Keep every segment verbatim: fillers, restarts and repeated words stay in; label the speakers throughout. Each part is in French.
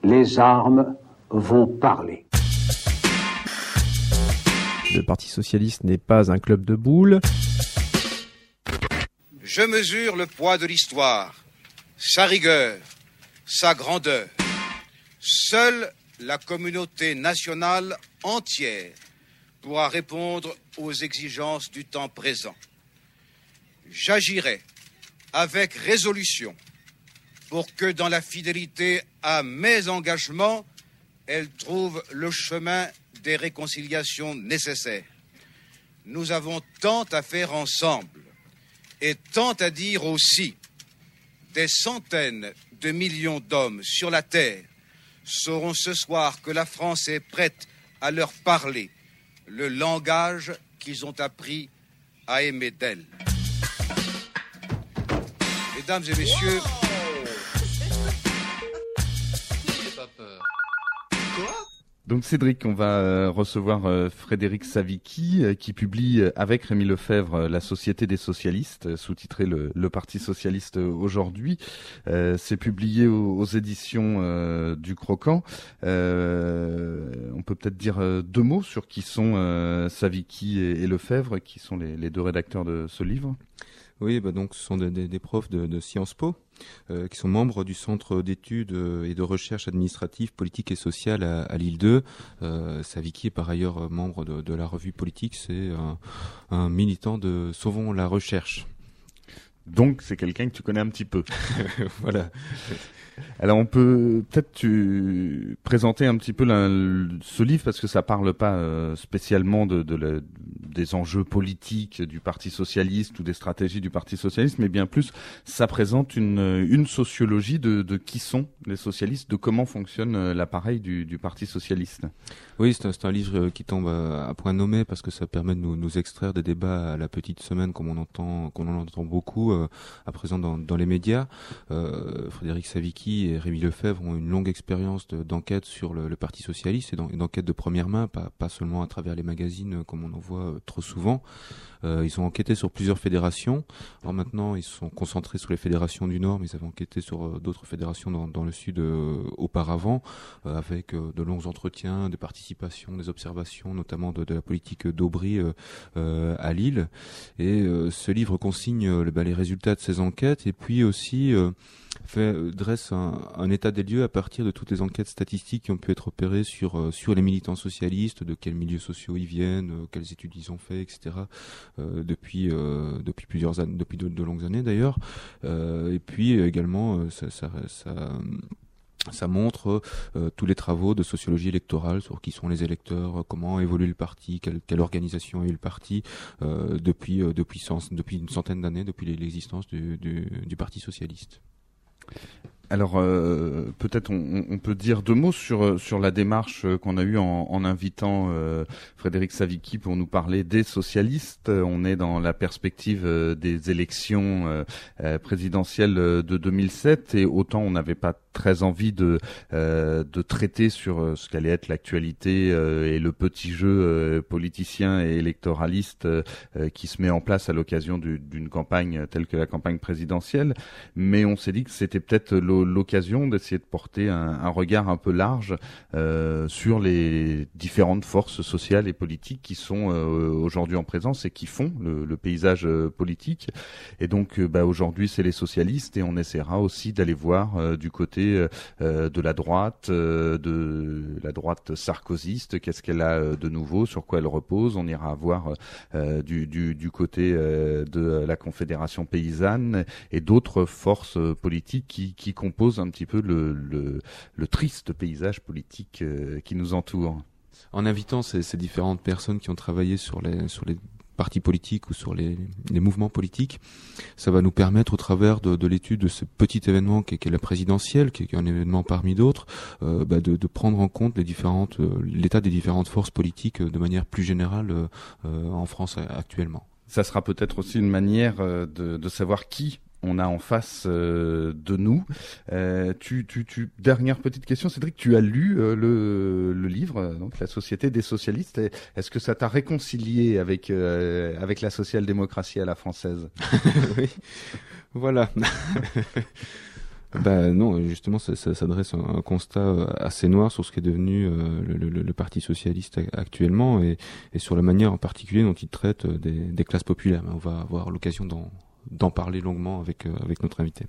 Speaker 1: Les armes vont parler.
Speaker 2: Le Parti socialiste n'est pas un club de boules.
Speaker 3: Je mesure le poids de l'histoire, sa rigueur, sa grandeur. Seule la communauté nationale entière pourra répondre aux exigences du temps présent. J'agirai avec résolution pour que dans la fidélité à mes engagements, elle trouve le chemin des réconciliations nécessaires. Nous avons tant à faire ensemble et tant à dire aussi. Des centaines de millions d'hommes sur la terre sauront ce soir que la France est prête à leur parler le langage qu'ils ont appris à aimer d'elle. Mesdames et messieurs,
Speaker 4: Donc Cédric, on va euh, recevoir euh, Frédéric Savicki euh, qui publie euh, avec Rémi Lefebvre euh, La Société des socialistes, euh, sous-titré le, le Parti socialiste euh, aujourd'hui. Euh, c'est publié aux, aux éditions euh, du Croquant. Euh, on peut peut-être dire euh, deux mots sur qui sont euh, Savicki et, et Lefebvre, qui sont les, les deux rédacteurs de ce livre.
Speaker 5: Oui, bah donc ce sont des, des, des profs de, de Sciences Po euh, qui sont membres du Centre d'études et de recherche administrative, politique et sociale à, à Lille deux. Euh, Savicki est par ailleurs membre de, de la revue politique, c'est un, un militant de Sauvons la recherche.
Speaker 4: Donc c'est quelqu'un que tu connais un petit peu.
Speaker 5: Voilà.
Speaker 4: Alors on peut peut-être tu présenter un petit peu la, ce livre parce que ça parle pas euh, spécialement de, de la, des enjeux politiques du Parti socialiste ou des stratégies du Parti socialiste, mais bien plus ça présente une, une sociologie de, de qui sont les socialistes, de comment fonctionne l'appareil du, du Parti socialiste.
Speaker 5: Oui, c'est un, c'est un livre qui tombe à, à point nommé parce que ça permet de nous, nous extraire des débats à la petite semaine comme on entend, comme on en entend beaucoup euh, à présent dans, dans les médias. Euh, Frédéric Savicki et Rémi Lefebvre ont une longue expérience de, d'enquête sur le, le Parti socialiste et d'enquête de première main, pas, pas seulement à travers les magazines comme on en voit trop souvent. Euh, ils ont enquêté sur plusieurs fédérations. Alors maintenant, ils sont concentrés sur les fédérations du Nord, mais ils avaient enquêté sur euh, d'autres fédérations dans, dans le Sud euh, auparavant, euh, avec euh, de longs entretiens, des participations, des observations, notamment de, de la politique d'Aubry euh, euh, à Lille. Et euh, ce livre consigne euh, bah, les résultats de ces enquêtes et puis aussi euh, fait, dresse un, un état des lieux à partir de toutes les enquêtes statistiques qui ont pu être opérées sur euh, sur les militants socialistes, de quels milieux sociaux ils viennent, euh, quelles études ils ont fait, et cetera. Euh, depuis euh, depuis plusieurs années, depuis de, de longues années d'ailleurs. Euh, et puis également, euh, ça, ça, ça Ça montre euh, tous les travaux de sociologie électorale sur qui sont les électeurs, comment évolue le parti, quelle, quelle organisation a eu le parti euh, depuis euh, depuis, cent, depuis une centaine d'années, depuis l'existence du, du, du Parti socialiste.
Speaker 4: Alors euh, peut-être on, on peut dire deux mots sur sur la démarche qu'on a eue en, en invitant euh, Frédéric Savicki pour nous parler des socialistes. On est dans la perspective euh, des élections euh, euh, présidentielles de deux mille sept et autant on n'avait pas très envie de euh, de traiter sur ce qu'allait être l'actualité euh, et le petit jeu euh, politicien et électoraliste euh, qui se met en place à l'occasion du, d'une campagne telle que la campagne présidentielle. Mais on s'est dit que c'était peut-être l'occasion d'essayer de porter un, un regard un peu large euh, sur les différentes forces sociales et politiques qui sont euh, aujourd'hui en présence et qui font le, le paysage euh, politique. Et donc, euh, bah, aujourd'hui, c'est les socialistes et on essaiera aussi d'aller voir euh, du côté euh, de la droite, euh, de la droite sarkozyste, qu'est-ce qu'elle a euh, de nouveau, sur quoi elle repose. On ira voir euh, du, du, du côté euh, de la Confédération paysanne et d'autres forces euh, politiques qui, qui compose un petit peu le, le, le triste paysage politique euh, qui nous entoure.
Speaker 5: En invitant ces, ces différentes personnes qui ont travaillé sur les, sur les partis politiques ou sur les, les mouvements politiques, ça va nous permettre au travers de, de l'étude de ce petit événement qui est, qui est la présidentielle, qui est, qui est un événement parmi d'autres, euh, bah de, de prendre en compte les différentes, euh, l'état des différentes forces politiques euh, de manière plus générale euh, en France actuellement.
Speaker 4: Ça sera peut-être aussi une manière euh, de, de savoir qui on a en face euh, de nous. Euh, tu, tu, tu, dernière petite question, Cédric, tu as lu euh, le, le livre, donc La Société des socialistes. Est-ce que ça t'a réconcilié avec euh, avec la social-démocratie à la française?
Speaker 5: Oui, voilà. Bah non, justement, ça, ça s'adresse à un constat assez noir sur ce qui est devenu euh, le, le, le Parti socialiste actuellement et, et sur la manière en particulier dont il traite des, des classes populaires. On va avoir l'occasion d'en, d'en parler longuement avec, euh, avec notre invité.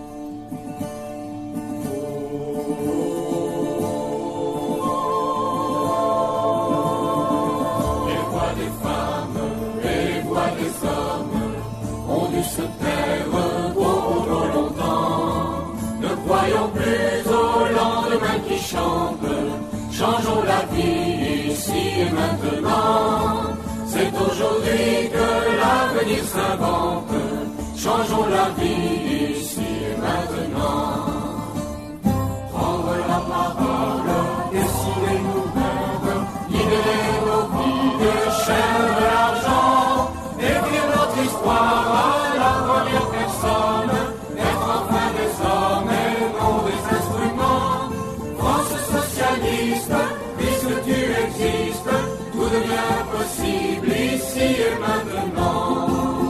Speaker 6: Les voix des femmes, les voix des hommes ont dû se taire pour trop longtemps. Ne croyons plus au lendemain qui chante, changeons la vie ici et maintenant. C'est aujourd'hui que l'avenir s'invente, changeons la vie ici et maintenant. Prendre la parole, décider nous-mêmes, libérer nos vies des chaînes de l'argent, écrire notre histoire à la première personne, être enfin des hommes et non des instruments. France socialiste, puisque tu existes, tout devient possible ici et maintenant.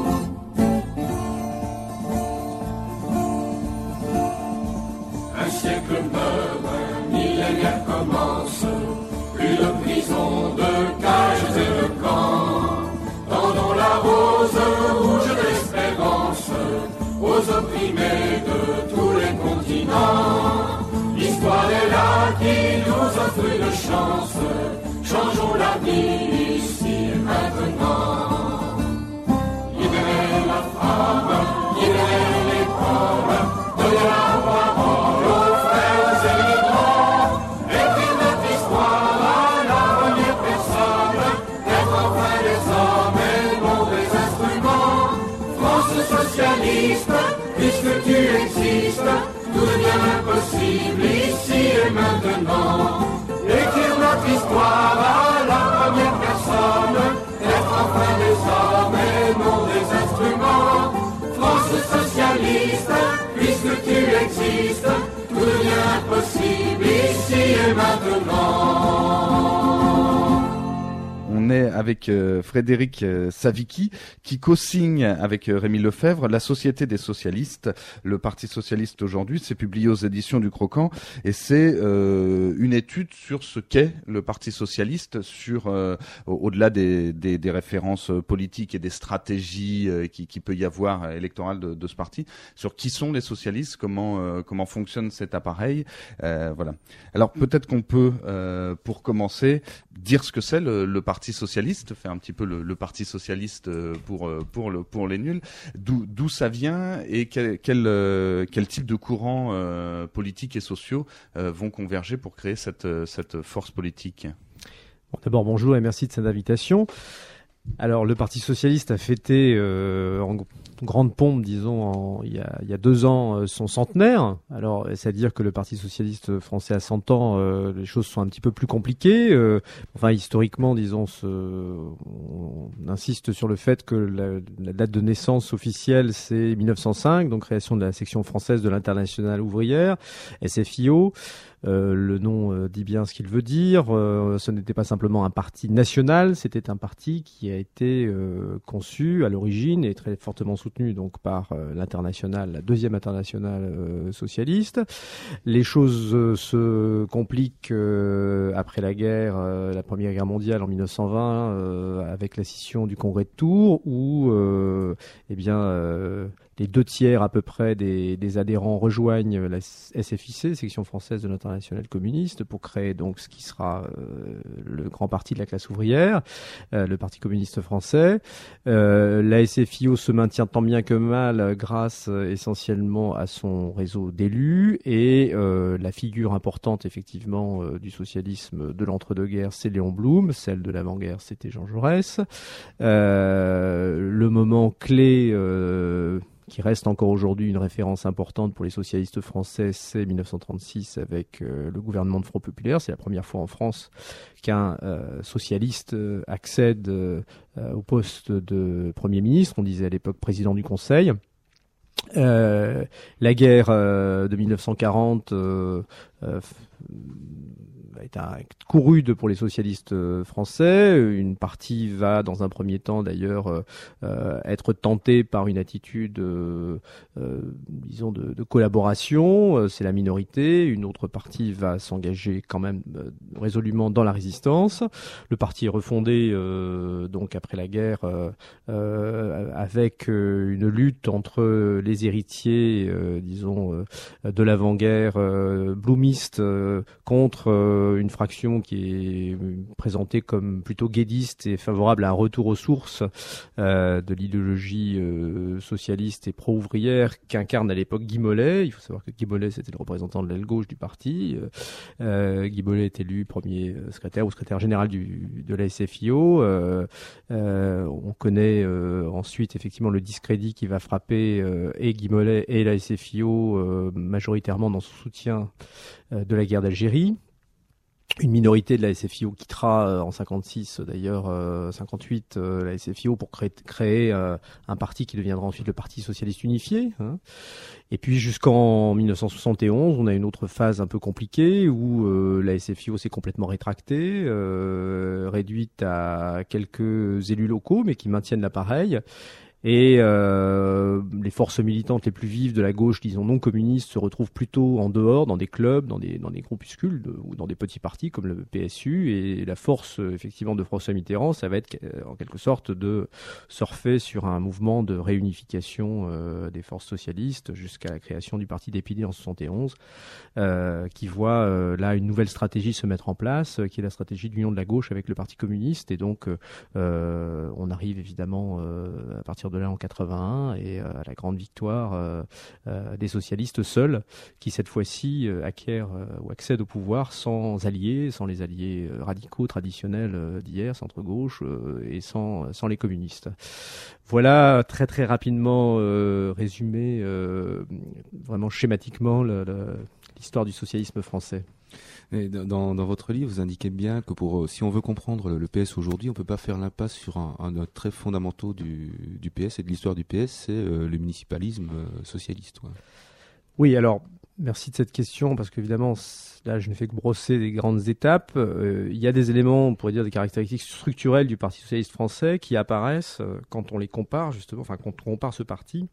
Speaker 6: Un siècle meurt, un millénaire commence, plus de prison, de cages et de camps. Tendons la rose rouge de l'espérance aux opprimés de tous les continents. L'histoire est là qui nous offre une chance, changeons la vie ici et maintenant. Libérer la femme, libérer l'école, donner la parole aux frères et migrants, écrire notre histoire à la première personne, être enfin des hommes et non des instruments. France socialiste, puisque tu existes, tout devient possible ici et maintenant. Écrire notre histoire à la première personne, être enfin des hommes et non des instruments. France socialiste, puisque tu existes, tout devient possible ici et maintenant.
Speaker 4: On est avec euh, Frédéric euh, Savicki qui co-signe avec euh, Rémi Lefebvre la Société des socialistes, le Parti socialiste aujourd'hui. C'est publié aux éditions du Croquant et c'est euh, une étude sur ce qu'est le Parti socialiste, sur euh, au-delà des, des, des références politiques et des stratégies euh, qui, qui peut y avoir électorales de, de ce parti, sur qui sont les socialistes, comment euh, comment fonctionne cet appareil. Euh, voilà. Alors peut-être qu'on peut, euh, pour commencer, dire ce que c'est le, le Parti socialiste, faire un petit peu le, le Parti socialiste pour pour le pour les nuls. D'où d'où ça vient et quel quel, euh, quel type de courants euh, politiques et sociaux euh, vont converger pour créer cette cette force politique.
Speaker 2: Bon, d'abord bonjour et merci de cette invitation. Alors le Parti socialiste a fêté euh, en grande pompe, disons, en, il, y a, il y a deux ans euh, son centenaire. Alors c'est-à-dire que le Parti socialiste français a cent ans, euh, les choses sont un petit peu plus compliquées. Euh, enfin historiquement, disons, ce, on insiste sur le fait que la, la date de naissance officielle c'est mille neuf cent cinq, donc création de la section française de l'Internationale ouvrière, S F I O. Euh, le nom euh, dit bien ce qu'il veut dire. Euh, ce n'était pas simplement un parti national, c'était un parti qui a été euh, conçu à l'origine et très fortement soutenu donc par euh, l'internationale, la deuxième internationale euh, socialiste. Les choses euh, se compliquent euh, après la guerre, euh, la Première Guerre mondiale en mille neuf cent vingt, euh, avec la scission du Congrès de Tours, où euh, eh bien euh, les deux tiers à peu près des, des adhérents rejoignent la S F I C, section française de l'Internationale communiste, pour créer donc ce qui sera euh, le grand parti de la classe ouvrière, euh, le Parti communiste français. Euh, la S F I O se maintient tant bien que mal grâce euh, essentiellement à son réseau d'élus et euh, la figure importante effectivement euh, du socialisme de l'entre-deux-guerres, c'est Léon Blum, celle de l'avant-guerre, c'était Jean Jaurès. Euh, le moment clé euh, qui reste encore aujourd'hui une référence importante pour les socialistes français, c'est mille neuf cent trente-six avec euh, le gouvernement de Front Populaire. C'est la première fois en France qu'un euh, socialiste euh, accède euh, au poste de Premier ministre. On disait à l'époque président du Conseil. Euh, la guerre euh, de mille neuf cent quarante euh, euh, est un couru de pour les socialistes français. Une partie va, dans un premier temps d'ailleurs, euh, euh, être tentée par une attitude, euh, euh, disons, de, de collaboration. Euh, c'est la minorité. Une autre partie va s'engager quand même euh, résolument dans la résistance. Le parti est refondé euh, donc après la guerre euh, euh, avec euh, une lutte entre les héritiers, euh, disons, euh, de l'avant-guerre euh, bloomiste euh, contre euh, une fraction qui est présentée comme plutôt guédiste et favorable à un retour aux sources euh, de l'idéologie euh, socialiste et pro-ouvrière qu'incarne à l'époque Guy Mollet. Il faut savoir que Guy Mollet, c'était le représentant de l'aile gauche du parti. Euh, Guy Mollet est élu premier secrétaire ou secrétaire général du, de la S F I O. Euh, euh, on connaît euh, ensuite effectivement le discrédit qui va frapper euh, et Guy Mollet et la S F I O euh, majoritairement dans son soutien euh, de la guerre d'Algérie. Une minorité de la S F I O quittera euh, en cinquante-six, d'ailleurs euh, cinquante-huit, euh, la S F I O pour créer, créer euh, un parti qui deviendra ensuite le Parti socialiste unifié. Hein. Et puis jusqu'en mille neuf cent soixante et onze, on a une autre phase un peu compliquée où euh, la S F I O s'est complètement rétractée, euh, réduite à quelques élus locaux, mais qui maintiennent l'appareil. Et euh, les forces militantes les plus vives de la gauche, disons non communistes, se retrouvent plutôt en dehors, dans des clubs, dans des dans des groupuscules de, ou dans des petits partis comme le P S U. Et la force effectivement de François Mitterrand, ça va être en quelque sorte de surfer sur un mouvement de réunification euh, des forces socialistes jusqu'à la création du parti d'Épinay en soixante et onze, euh, qui voit euh, là une nouvelle stratégie se mettre en place, euh, qui est la stratégie d'union de la gauche avec le Parti communiste. Et donc euh, on arrive évidemment euh, à partir de de là en quatre-vingt-un et euh, à la grande victoire euh, euh, des socialistes seuls qui cette fois-ci euh, acquièrent euh, ou accèdent au pouvoir sans alliés, sans les alliés euh, radicaux traditionnels euh, d'hier, centre-gauche euh, et sans, sans les communistes. Voilà très très rapidement euh, résumé euh, vraiment schématiquement le, le, l'histoire du socialisme français.
Speaker 5: Et dans, dans votre livre, vous indiquez bien que pour, si on veut comprendre le, le P S aujourd'hui, on peut pas faire l'impasse sur un, un des traits fondamentaux du, du P S et de l'histoire du P S, c'est euh, le municipalisme euh, socialiste. Ouais.
Speaker 2: Oui, alors merci de cette question parce qu'évidemment là je ne fais que brosser des grandes étapes. Euh, il y a des éléments, on pourrait dire des caractéristiques structurelles du Parti socialiste français qui apparaissent euh, quand on les compare justement, enfin quand on compare ce parti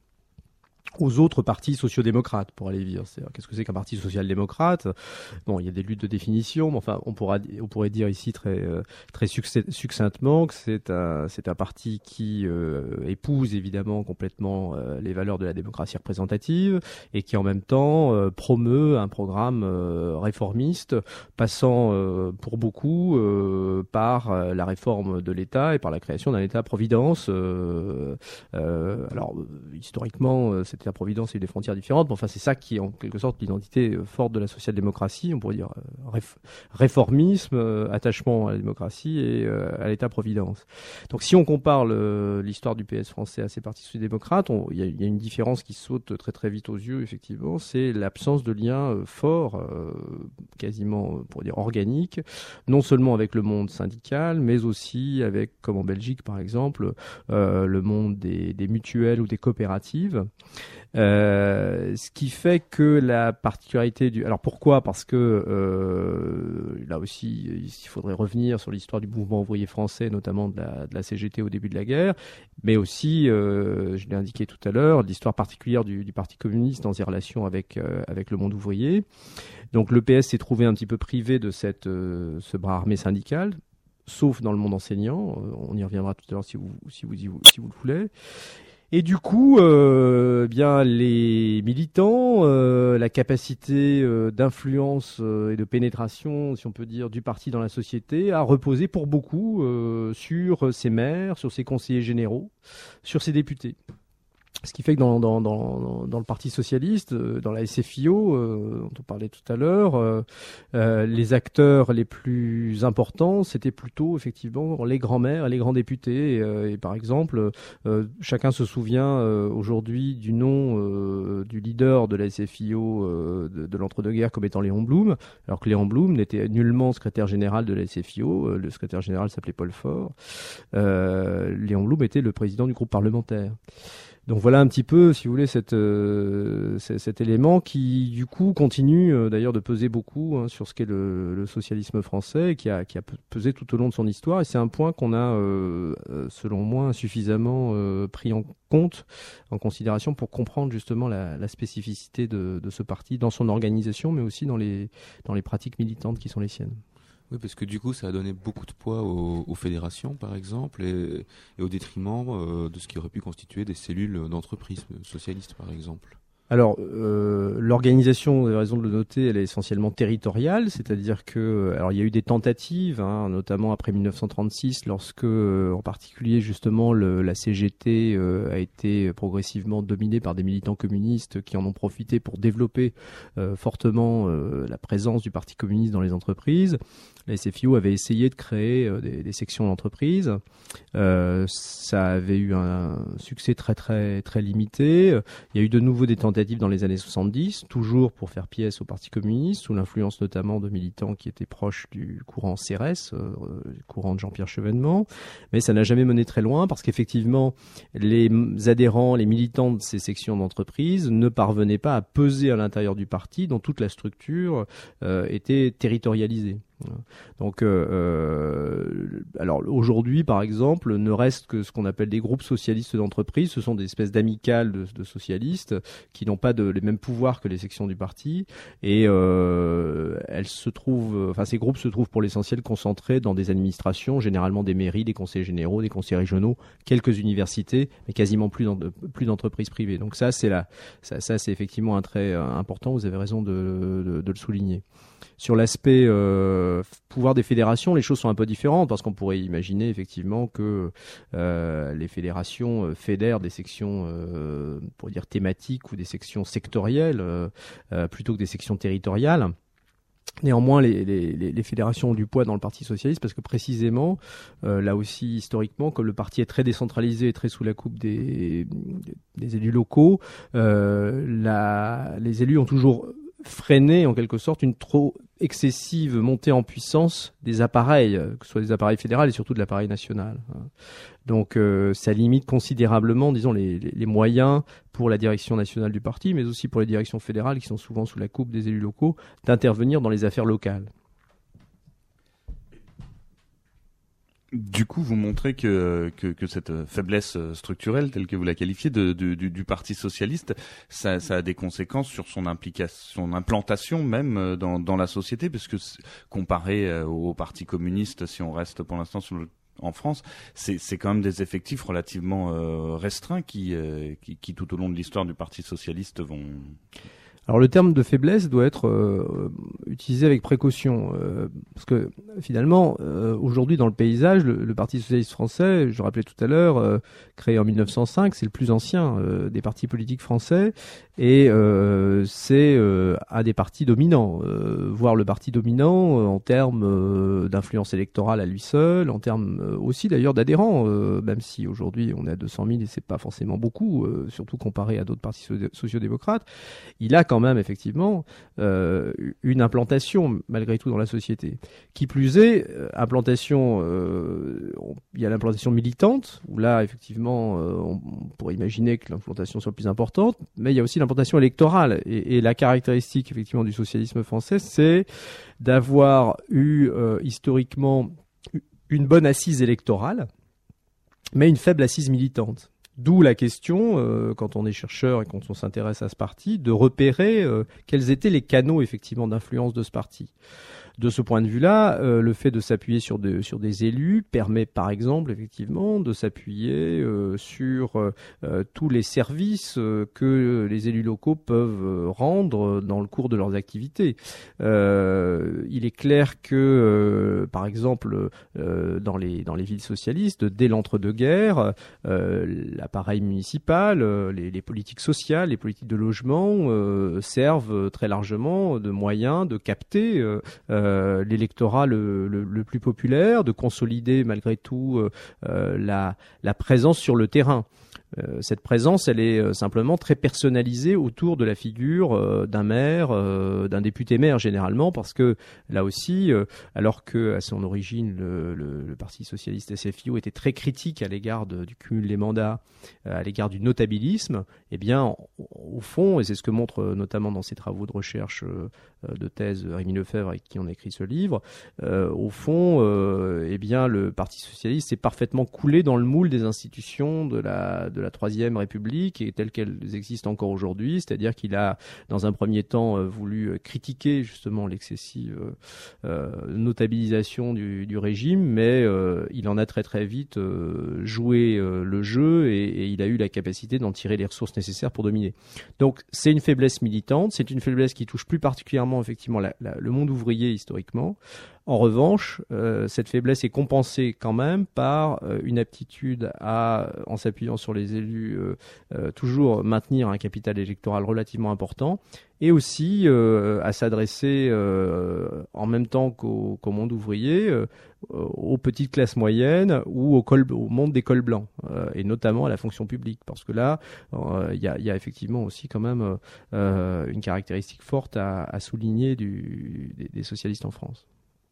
Speaker 2: aux autres partis sociodémocrates, pour aller dire. C'est-à-dire, qu'est-ce que c'est qu'un parti social-démocrate ? Bon, il y a des luttes de définition, mais enfin, on, pourra, on pourrait dire ici très, euh, très succinctement que c'est un, c'est un parti qui euh, épouse évidemment complètement euh, les valeurs de la démocratie représentative et qui en même temps euh, promeut un programme euh, réformiste, passant euh, pour beaucoup euh, par euh, la réforme de l'État et par la création d'un État-providence. Euh, euh, alors, historiquement, euh, c'est la Providence et des frontières différentes, mais enfin c'est ça qui est en quelque sorte l'identité forte de la social-démocratie, on pourrait dire réf- réformisme, euh, attachement à la démocratie et euh, à l'État-providence. Donc si on compare le, l'histoire du P S français à ces partis social-démocrates, il y, y a une différence qui saute très très vite aux yeux, effectivement, c'est l'absence de lien euh, fort, euh, quasiment pour dire organique, non seulement avec le monde syndical, mais aussi avec, comme en Belgique par exemple, euh, le monde des, des mutuelles ou des coopératives. Euh, ce qui fait que la particularité du... Alors pourquoi ? Parce que euh, là aussi, il faudrait revenir sur l'histoire du mouvement ouvrier français, notamment de la, de la C G T au début de la guerre, mais aussi, euh, je l'ai indiqué tout à l'heure, l'histoire particulière du, du Parti communiste dans ses relations avec, euh, avec le monde ouvrier. Donc le P S s'est trouvé un petit peu privé de cette, euh, ce bras armé syndical, sauf dans le monde enseignant. On y reviendra tout à l'heure si vous, si vous, si vous, si vous le voulez. Et du coup, euh, bien les militants, euh, la capacité euh, d'influence euh, et de pénétration, si on peut dire, du parti dans la société a reposé pour beaucoup euh, sur ses maires, sur ses conseillers généraux, sur ses députés. Ce qui fait que dans, dans, dans, dans le Parti socialiste, dans la S F I O, euh, dont on parlait tout à l'heure, euh, euh, les acteurs les plus importants, c'était plutôt effectivement les grands-maires et les grands députés. Et, euh, et par exemple, euh, chacun se souvient euh, aujourd'hui du nom euh, du leader de la S F I O euh, de, de l'entre-deux-guerres comme étant Léon Blum, alors que Léon Blum n'était nullement secrétaire général de la S F I O. Euh, le secrétaire général s'appelait Paul Faure. Euh, Léon Blum était le président du groupe parlementaire. Donc voilà un petit peu, si vous voulez, cette, euh, cet élément qui, du coup, continue euh, d'ailleurs de peser beaucoup hein, sur ce qu'est le, le socialisme français, et qui a, qui a pesé tout au long de son histoire. Et c'est un point qu'on a, euh, selon moi, insuffisamment euh, pris en compte, en considération, pour comprendre justement la, la spécificité de, de ce parti dans son organisation, mais aussi dans les, dans les pratiques militantes qui sont les siennes.
Speaker 5: Oui, parce que du coup, ça a donné beaucoup de poids aux, aux fédérations, par exemple, et, et au détriment euh, de ce qui aurait pu constituer des cellules d'entreprise socialistes, par exemple.
Speaker 2: Alors, euh, l'organisation, vous avez raison de le noter, elle est essentiellement territoriale, c'est-à-dire que, alors il y a eu des tentatives, hein, notamment après mille neuf cent trente-six, lorsque, euh, en particulier justement, le, la C G T euh, a été progressivement dominée par des militants communistes qui en ont profité pour développer euh, fortement euh, la présence du Parti communiste dans les entreprises. La S F I O avait essayé de créer euh, des, des sections d'entreprise. Euh, ça avait eu un succès très très très limité. Il y a eu de nouveau des tentatives dans les années soixante-dix, toujours pour faire pièce au Parti communiste, sous l'influence notamment de militants qui étaient proches du courant C R S, euh, du courant de Jean-Pierre Chevènement. Mais ça n'a jamais mené très loin parce qu'effectivement, les adhérents, les militants de ces sections d'entreprise ne parvenaient pas à peser à l'intérieur du parti, dont toute la structure euh, était territorialisée. Donc, euh, euh, alors aujourd'hui, par exemple, ne reste que ce qu'on appelle des groupes socialistes d'entreprise. Ce sont des espèces d'amicales de, de socialistes qui n'ont pas de, les mêmes pouvoirs que les sections du parti, et euh, elles se trouvent, enfin ces groupes se trouvent pour l'essentiel concentrés dans des administrations, généralement des mairies, des conseils généraux, des conseils régionaux, quelques universités, mais quasiment plus, dans, plus d'entreprises privées. Donc ça, c'est la, ça, ça c'est effectivement un trait important. Vous avez raison de, de, de le souligner. Sur l'aspect euh, pouvoir des fédérations, les choses sont un peu différentes parce qu'on pourrait imaginer effectivement que euh, les fédérations euh, fédèrent des sections, euh, pour dire thématiques ou des sections sectorielles euh, euh, plutôt que des sections territoriales. Néanmoins, les, les, les fédérations ont du poids dans le Parti socialiste parce que précisément, euh, là aussi historiquement, comme le parti est très décentralisé et très sous la coupe des, des élus locaux, euh, la, les élus ont toujours freiner en quelque sorte une trop excessive montée en puissance des appareils, que ce soit des appareils fédéraux et surtout de l'appareil national. Donc euh, ça limite considérablement, disons, les, les, les moyens pour la direction nationale du parti, mais aussi pour les directions fédérales qui sont souvent sous la coupe des élus locaux, d'intervenir dans les affaires locales.
Speaker 4: Du coup, vous montrez que, que, que cette faiblesse structurelle, telle que vous la qualifiez, de, de, du, du Parti socialiste, ça, ça a des conséquences sur son implication, son implantation même dans, dans la société, parce que comparé au Parti communiste, si on reste pour l'instant sur le en France, c'est, c'est quand même des effectifs relativement euh, restreints qui, euh, qui, qui, tout au long de l'histoire du Parti socialiste, vont...
Speaker 2: Alors le terme de faiblesse doit être euh, utilisé avec précaution, euh, parce que finalement, euh, aujourd'hui dans le paysage, le, le Parti socialiste français, je le rappelais tout à l'heure, euh, créé en mille neuf cent cinq, c'est le plus ancien euh, des partis politiques français, et euh, c'est euh, un des partis dominants, euh, voire le parti dominant euh, en termes euh, d'influence électorale à lui seul, en termes euh, aussi d'ailleurs d'adhérents, euh, même si aujourd'hui on est à deux cent mille et c'est pas forcément beaucoup, euh, surtout comparé à d'autres partis sociodémocrates. Il a quand même effectivement euh, une implantation malgré tout dans la société. Qui plus est, euh, implantation, euh, il y a l'implantation militante, où là effectivement euh, on, on pourrait imaginer que l'implantation soit plus importante, mais il y a aussi l'implantation électorale. Et, et la caractéristique effectivement du socialisme français, c'est d'avoir eu euh, historiquement une bonne assise électorale, mais une faible assise militante. D'où la question, euh, quand on est chercheur et quand on s'intéresse à ce parti, de repérer euh, quels étaient les canaux effectivement d'influence de ce parti. De ce point de vue-là, euh, le fait de s'appuyer sur, de, sur des élus permet par exemple effectivement de s'appuyer euh, sur euh, tous les services euh, que les élus locaux peuvent rendre dans le cours de leurs activités. Euh, il est clair que, euh, par exemple, euh, dans, les, dans les villes socialistes, dès l'entre-deux-guerres, euh, l'appareil municipal, euh, les, les politiques sociales, les politiques de logement euh, servent très largement de moyens de capter euh, Euh, l'électorat le, le, le plus populaire, de consolider malgré tout euh, la, la présence sur le terrain. Euh, cette présence, elle est euh, simplement très personnalisée autour de la figure euh, d'un maire, euh, d'un député-maire généralement, parce que là aussi, euh, alors que à son origine, le, le, le Parti socialiste S F I O était très critique à l'égard de, du cumul des mandats, euh, à l'égard du notabilisme, eh bien, au, au fond, et c'est ce que montre euh, notamment dans ses travaux de recherche euh, de thèse Rémi Lefebvre, avec qui on a écrit ce livre, euh, au fond, euh, eh bien, le Parti socialiste est parfaitement coulé dans le moule des institutions de la, de la Troisième République et telles qu'elles existent encore aujourd'hui, c'est-à-dire qu'il a, dans un premier temps, euh, voulu critiquer justement l'excessive euh, notabilisation du, du régime, mais euh, il en a très très vite euh, joué euh, le jeu et, et il a eu la capacité d'en tirer les ressources nécessaires pour dominer. Donc c'est une faiblesse militante, c'est une faiblesse qui touche plus particulièrement effectivement la, la, le monde ouvrier historiquement. En revanche, euh, cette faiblesse est compensée quand même par euh, une aptitude à, en s'appuyant sur les élus, euh, euh, toujours maintenir un capital électoral relativement important et aussi euh, à s'adresser euh, en même temps qu'au, qu'au monde ouvrier, euh, aux petites classes moyennes ou au, col, au monde des cols blancs, euh, et notamment à la fonction publique, parce que là, il euh, y, y a effectivement aussi quand même euh, une caractéristique forte à, à souligner du, des, des socialistes en France.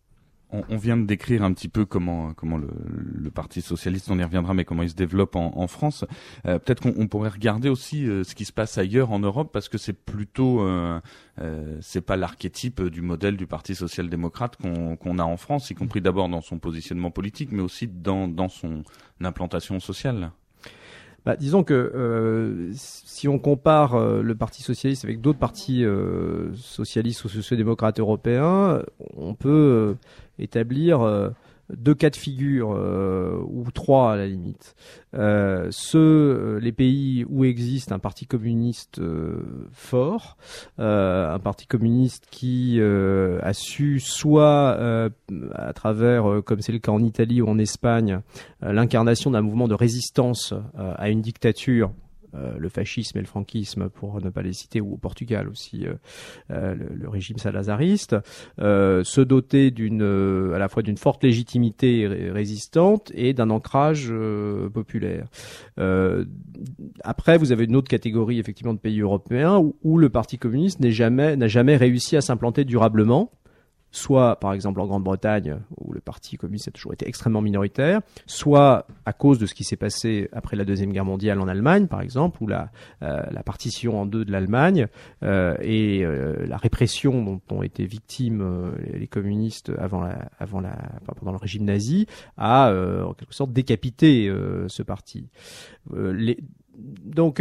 Speaker 4: On, on vient de décrire un petit peu comment comment le, le Parti socialiste, on y reviendra, mais comment il se développe en, en France. Euh, peut-être qu'on on pourrait regarder aussi euh, ce qui se passe ailleurs en Europe, parce que c'est plutôt euh, euh, c'est pas l'archétype du modèle du Parti social-démocrate qu'on, qu'on a en France, y compris d'abord dans son positionnement politique, mais aussi dans dans son implantation sociale.
Speaker 2: Bah, disons que euh, si on compare euh, le Parti socialiste avec d'autres partis euh, socialistes ou sociodémocrates européens, on peut euh, établir euh, deux cas de figure, euh, ou trois à la limite. Euh, ceux, euh, les pays où existe un parti communiste euh, fort, euh, un parti communiste qui euh, a su soit euh, à travers, euh, comme c'est le cas en Italie ou en Espagne, euh, l'incarnation d'un mouvement de résistance euh, à une dictature, Euh, le fascisme et le franquisme pour ne pas les citer, ou au Portugal aussi euh, euh, le, le régime salazariste, euh, se doter d'une euh, à la fois d'une forte légitimité ré- résistante et d'un ancrage euh, populaire. Euh, après, vous avez une autre catégorie effectivement de pays européens où, où le Parti communiste n'est jamais n'a jamais réussi à s'implanter durablement. Soit, par exemple, en Grande-Bretagne, où le Parti communiste a toujours été extrêmement minoritaire, soit à cause de ce qui s'est passé après la Deuxième Guerre mondiale en Allemagne, par exemple, où la, euh, la partition en deux de l'Allemagne euh, et euh, la répression dont ont été victimes euh, les communistes avant la, avant la, enfin, pendant le régime nazi, a euh, en quelque sorte décapité euh, ce parti. Euh, les, Donc,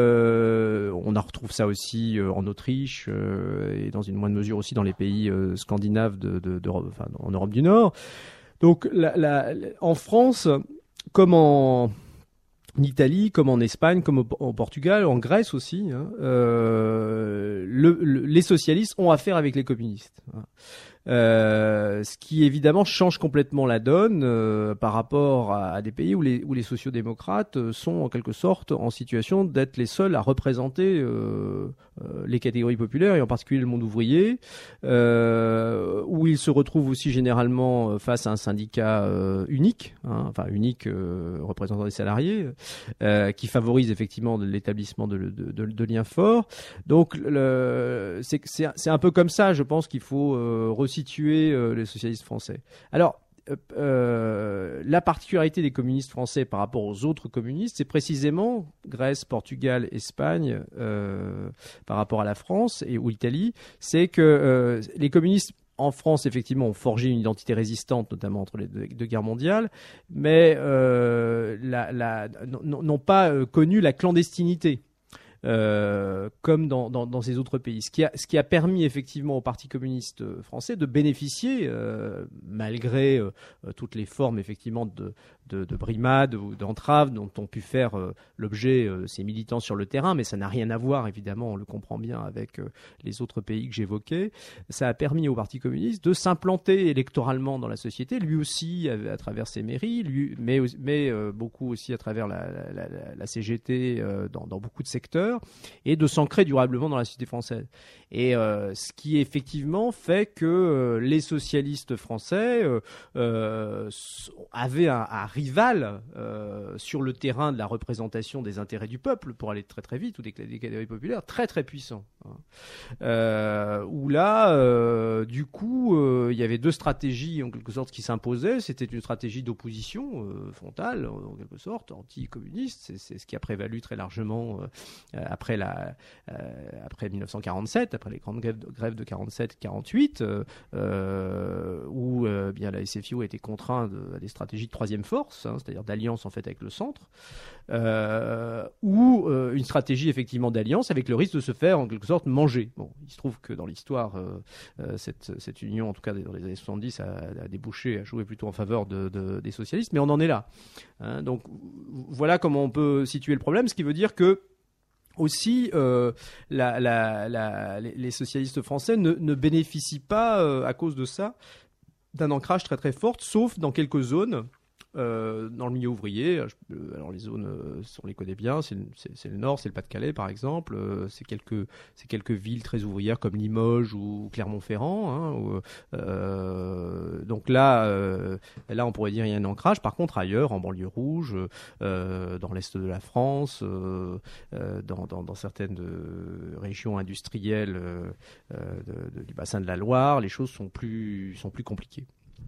Speaker 2: euh, on en retrouve ça aussi euh, en Autriche euh, et dans une moindre mesure aussi dans les pays euh, scandinaves de, de, de, enfin, en Europe du Nord. Donc, la, la, en France, comme en Italie, comme en Espagne, comme au, au Portugal, en Grèce aussi, hein, euh, le, le, les socialistes ont affaire avec les communistes. Hein. Euh, ce qui évidemment change complètement la donne euh, par rapport à, à des pays où les, où les sociodémocrates euh, sont en quelque sorte en situation d'être les seuls à représenter euh, euh, les catégories populaires et en particulier le monde ouvrier, euh, où ils se retrouvent aussi généralement face à un syndicat euh, unique, hein, enfin unique euh, représentant des salariés, euh, qui favorise effectivement de l'établissement de, de, de, de liens forts. Donc le, c'est, c'est, c'est un peu comme ça, je pense qu'il faut euh, situer euh, les socialistes français. Alors, euh, euh, la particularité des communistes français par rapport aux autres communistes, c'est précisément Grèce, Portugal, Espagne, euh, par rapport à la France et ou l'Italie, c'est que euh, les communistes en France, effectivement, ont forgé une identité résistante, notamment entre les deux, deux guerres mondiales, mais euh, la, la, n'ont pas euh, connu la clandestinité. Euh, comme dans, dans, dans ces autres pays. Ce qui, a, ce qui a permis effectivement au Parti communiste français de bénéficier, euh, malgré euh, toutes les formes effectivement de, de, de brimades ou d'entraves dont ont pu faire euh, l'objet euh, ces militants sur le terrain, mais ça n'a rien à voir évidemment, on le comprend bien, avec euh, les autres pays que j'évoquais. Ça a permis au Parti communiste de s'implanter électoralement dans la société, lui aussi à, à travers ses mairies, lui, mais, mais euh, beaucoup aussi à travers la, la, la, la C G T euh, dans, dans beaucoup de secteurs. travailleurs et de s'ancrer durablement dans la société française. Et euh, ce qui effectivement fait que euh, les socialistes français euh, euh, avaient un, un rival euh, sur le terrain de la représentation des intérêts du peuple, pour aller très très vite, ou des, des cadres populaires, très très puissants. Hein. Euh, où là, euh, du coup, euh, il y avait deux stratégies en quelque sorte qui s'imposaient. C'était une stratégie d'opposition euh, frontale, en quelque sorte, anti-communiste. C'est, c'est ce qui a prévalu très largement euh, après, la, euh, après dix-neuf cent quarante-sept, après les grandes grèves de, grèves de quarante-sept quarante-huit, euh, euh, où euh, bien, la S F I O a été contrainte de, à des stratégies de troisième force, hein, c'est-à-dire d'alliance en fait avec le centre, euh, ou euh, une stratégie effectivement d'alliance avec le risque de se faire en quelque sorte manger. Bon, il se trouve que dans l'histoire, euh, euh, cette, cette union, en tout cas dans les années soixante-dix, a, a débouché, a joué plutôt en faveur de, de, des socialistes, mais on en est là. Hein, donc voilà comment on peut situer le problème, ce qui veut dire que aussi, euh, la, la, la, les socialistes français ne, ne bénéficient pas, euh, à cause de ça, d'un ancrage très très fort, sauf dans quelques zones. Euh, dans le milieu ouvrier, euh, alors les zones, euh, on les connaît bien, c'est, c'est, c'est le Nord, c'est le Pas-de-Calais par exemple, euh, c'est quelques, c'est quelques villes très ouvrières comme Limoges ou Clermont-Ferrand. Hein, où, euh, donc là, euh, là on pourrait dire il y a un ancrage. Par contre ailleurs, en banlieue rouge, euh, dans l'est de la France, euh, euh, dans, dans, dans certaines euh, régions industrielles euh, de, de, du bassin de la Loire, les choses sont plus, sont plus compliquées.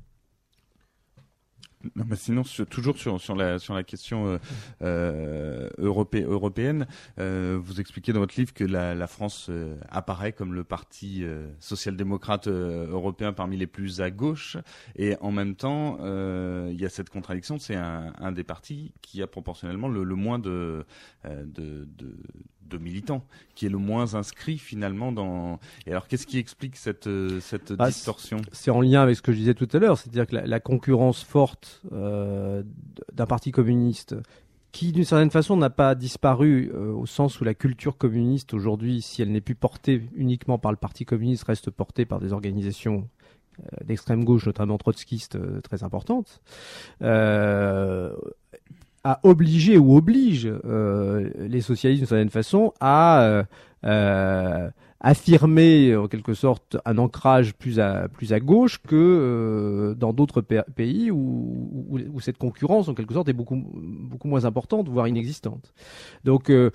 Speaker 4: Non, mais sinon, sur, toujours sur, sur, la, sur la question euh, euh, europé, européenne, euh, vous expliquez dans votre livre que la, la France euh, apparaît comme le parti euh, social-démocrate euh, européen parmi les plus à gauche, et en même temps, euh, il y a cette contradiction, c'est un, un des partis qui a proportionnellement le, le moins de, euh, de, de, de militants, qui est le moins inscrit finalement dans... Et alors, qu'est-ce qui explique cette, cette bah, distorsion ?
Speaker 2: C'est en lien avec ce que je disais tout à l'heure, c'est-à-dire que la, la concurrence forte Euh, d'un parti communiste qui d'une certaine façon n'a pas disparu euh, au sens où la culture communiste aujourd'hui, si elle n'est plus portée uniquement par le parti communiste, reste portée par des organisations euh, d'extrême gauche, notamment trotskistes, euh, très importantes, euh, a obligé ou oblige euh, les socialistes d'une certaine façon à euh, euh, affirmer en quelque sorte un ancrage plus à plus à gauche que euh, dans d'autres pa- pays où, où, où cette concurrence en quelque sorte est beaucoup beaucoup moins importante, voire inexistante. Donc euh,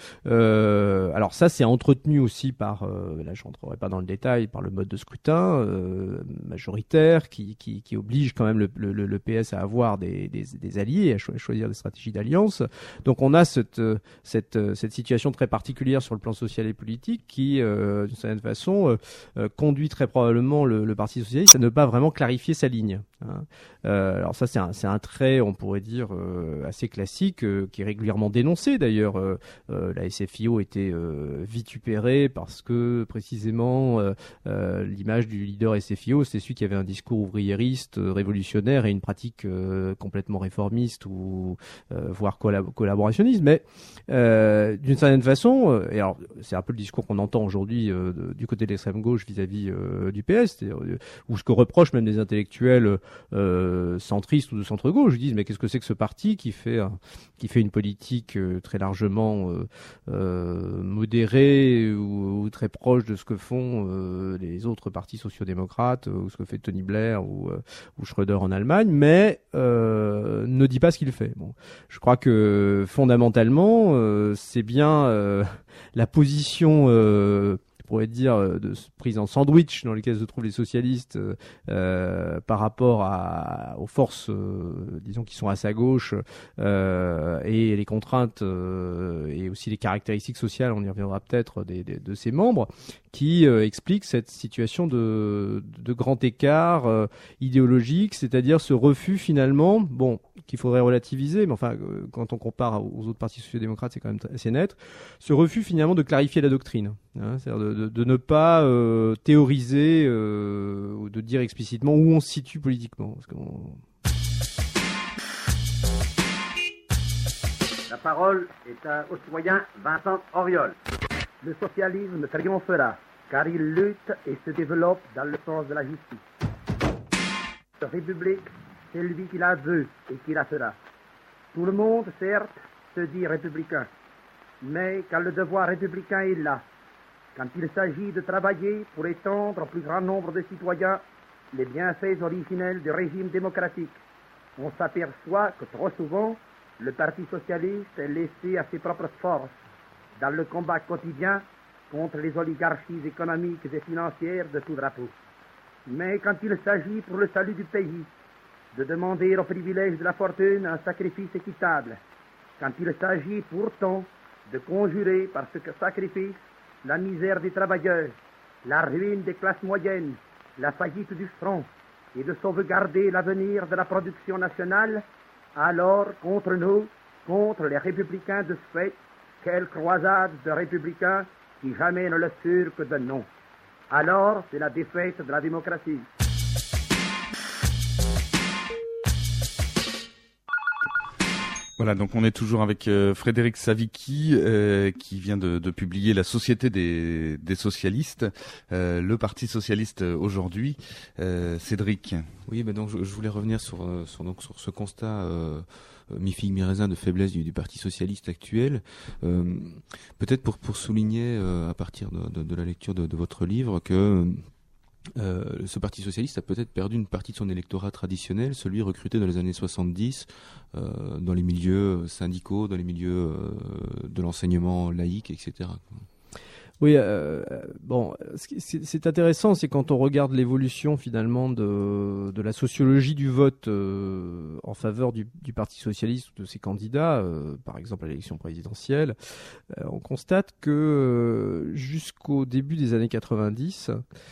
Speaker 2: euh, alors ça c'est entretenu aussi par euh, là je rentrerai pas dans le détail, par le mode de scrutin euh, majoritaire qui, qui qui oblige quand même le, le, le P S à avoir des des, des alliés, à cho- choisir des stratégies d'alliance. Donc on a cette cette cette situation très particulière sur le plan social et politique qui euh, d'une certaine façon, euh, euh, conduit très probablement le, le Parti socialiste à ne pas vraiment clarifier sa ligne. Hein. Euh, alors ça, c'est un, c'est un trait, on pourrait dire, euh, assez classique, euh, qui est régulièrement dénoncé. D'ailleurs, euh, euh, la S F I O était euh, vitupérée parce que, précisément, euh, euh, l'image du leader S F I O, c'était celui qui avait un discours ouvriériste, euh, révolutionnaire et une pratique euh, complètement réformiste ou euh, voire collab- collaborationniste. Mais euh, d'une certaine façon, euh, et alors c'est un peu le discours qu'on entend aujourd'hui euh, de, du côté de l'extrême gauche vis-à-vis euh, du P S, euh, ou ce que reprochent même des intellectuels euh, centristes ou de centre-gauche. Ils disent mais qu'est-ce que c'est que ce parti qui fait un, qui fait une politique euh, très largement euh, euh, modérée ou, ou très proche de ce que font euh, les autres partis sociodémocrates, ou ce que fait Tony Blair ou, euh, ou Schröder en Allemagne, mais euh, ne dit pas ce qu'il fait. Bon, je crois que fondamentalement euh, c'est bien euh, la position euh, on pourrait dire, de prise en sandwich dans lesquelles se trouvent les socialistes euh, par rapport à, aux forces, euh, disons, qui sont à sa gauche, euh, et les contraintes euh, et aussi les caractéristiques sociales, on y reviendra peut-être, des, des, de ses membres, qui euh, expliquent cette situation de, de grand écart euh, idéologique, c'est-à-dire ce refus finalement, bon, qu'il faudrait relativiser, mais enfin, euh, quand on compare aux autres partis sociodémocrates, c'est quand même assez net, ce refus finalement de clarifier la doctrine, hein, c'est-à-dire de, de, de ne pas euh, théoriser euh, ou de dire explicitement où on se situe politiquement. Parce qu'on...
Speaker 7: La parole est à, au citoyen Vincent Auriol. Le socialisme triomphera, car il lutte et se développe dans le sens de la justice. La République, c'est lui qui la veut et qui la fera. Tout le monde, certes, se dit républicain, mais quand le devoir républicain est là, quand il s'agit de travailler pour étendre au plus grand nombre de citoyens les bienfaits originels du régime démocratique, on s'aperçoit que trop souvent, le Parti socialiste est laissé à ses propres forces dans le combat quotidien contre les oligarchies économiques et financières de tout drapeau. Mais quand il s'agit pour le salut du pays de demander aux privilèges de la fortune un sacrifice équitable, quand il s'agit pourtant de conjurer par ce sacrifice la misère des travailleurs, la ruine des classes moyennes, la faillite du front, et de sauvegarder l'avenir de la production nationale, alors contre nous, contre les républicains de ce fait, quelle croisade de républicains qui jamais ne le furent que de nom. Alors, c'est la défaite de la démocratie.
Speaker 4: Voilà, donc on est toujours avec euh, Frédéric Savicki euh, qui vient de, de publier La Société des, des socialistes, euh, le Parti socialiste aujourd'hui. Euh, Cédric.
Speaker 5: Oui, ben donc je, je voulais revenir sur, sur, donc, sur ce constat euh, mi-figue mi-raisin de faiblesse du, du Parti socialiste actuel. Euh, peut-être pour, pour souligner euh, à partir de, de, de la lecture de, de votre livre que Euh, ce Parti socialiste a peut-être perdu une partie de son électorat traditionnel, celui recruté dans les années soixante-dix, euh, dans les milieux syndicaux, dans les milieux euh, de l'enseignement laïque, et cetera.
Speaker 2: Oui, euh, bon, c'est, c'est intéressant, c'est quand on regarde l'évolution finalement de, de la sociologie du vote euh, en faveur du, du Parti socialiste ou de ses candidats, euh, par exemple à l'élection présidentielle, euh, on constate que euh, jusqu'au début des années quatre-vingt-dix,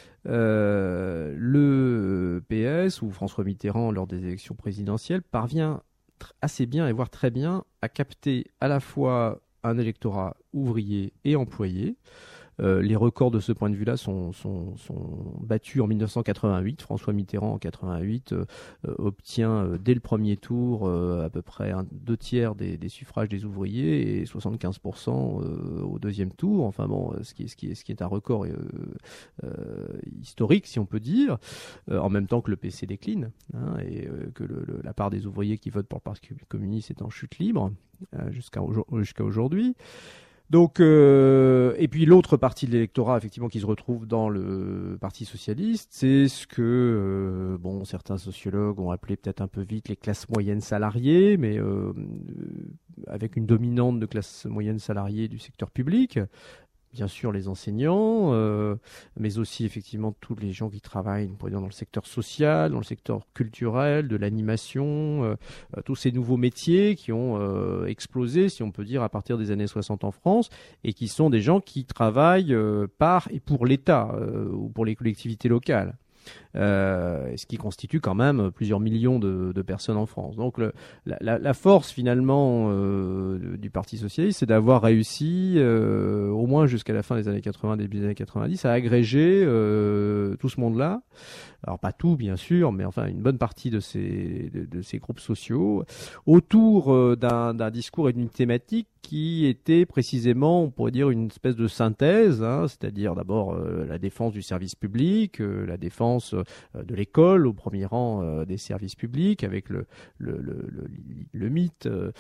Speaker 2: Euh, le P S ou François Mitterrand lors des élections présidentielles parvient tr- assez bien et voire très bien à capter à la fois un électorat ouvrier et employé. Euh, les records de ce point de vue-là sont, sont, sont battus en dix-neuf cent quatre-vingt-huit. François Mitterrand, en quatre-vingt-huit, euh, euh, obtient euh, dès le premier tour euh, à peu près un, deux tiers des, des suffrages des ouvriers et soixante-quinze pour cent euh, au deuxième tour. Enfin bon, ce qui est, ce qui est, ce qui est un record euh, euh, historique, si on peut dire, euh, en même temps que le P C décline, hein, et euh, que le, le, la part des ouvriers qui votent pour le Parti communiste est en chute libre euh, jusqu'à, jusqu'à aujourd'hui. Donc, euh, et puis l'autre partie de l'électorat, effectivement, qui se retrouve dans le Parti socialiste, c'est ce que, euh, bon, certains sociologues ont appelé peut-être un peu vite les classes moyennes salariées, mais euh, avec une dominante de classe moyenne salariée du secteur public. Bien sûr les enseignants, euh, mais aussi effectivement tous les gens qui travaillent dans le secteur social, dans le secteur culturel, de l'animation, euh, euh, tous ces nouveaux métiers qui ont euh, explosé, si on peut dire, à partir des années soixante en France, et qui sont des gens qui travaillent euh, par et pour l'État euh, ou pour les collectivités locales. Euh, ce qui constitue quand même plusieurs millions de, de personnes en France. Donc le, la, la force finalement euh, du Parti socialiste, c'est d'avoir réussi, euh, au moins jusqu'à la fin des années quatre-vingts, début des années quatre-vingt-dix, à agréger euh, tout ce monde-là. Alors pas tout bien sûr, mais enfin une bonne partie de ces, de, de ces groupes sociaux autour euh, d'un, d'un discours et d'une thématique qui était précisément, on pourrait dire, une espèce de synthèse, hein, c'est-à-dire d'abord euh, la défense du service public, euh, la défense euh, de l'école au premier rang euh, des services publics, avec le, le, le, le, le mythe euh,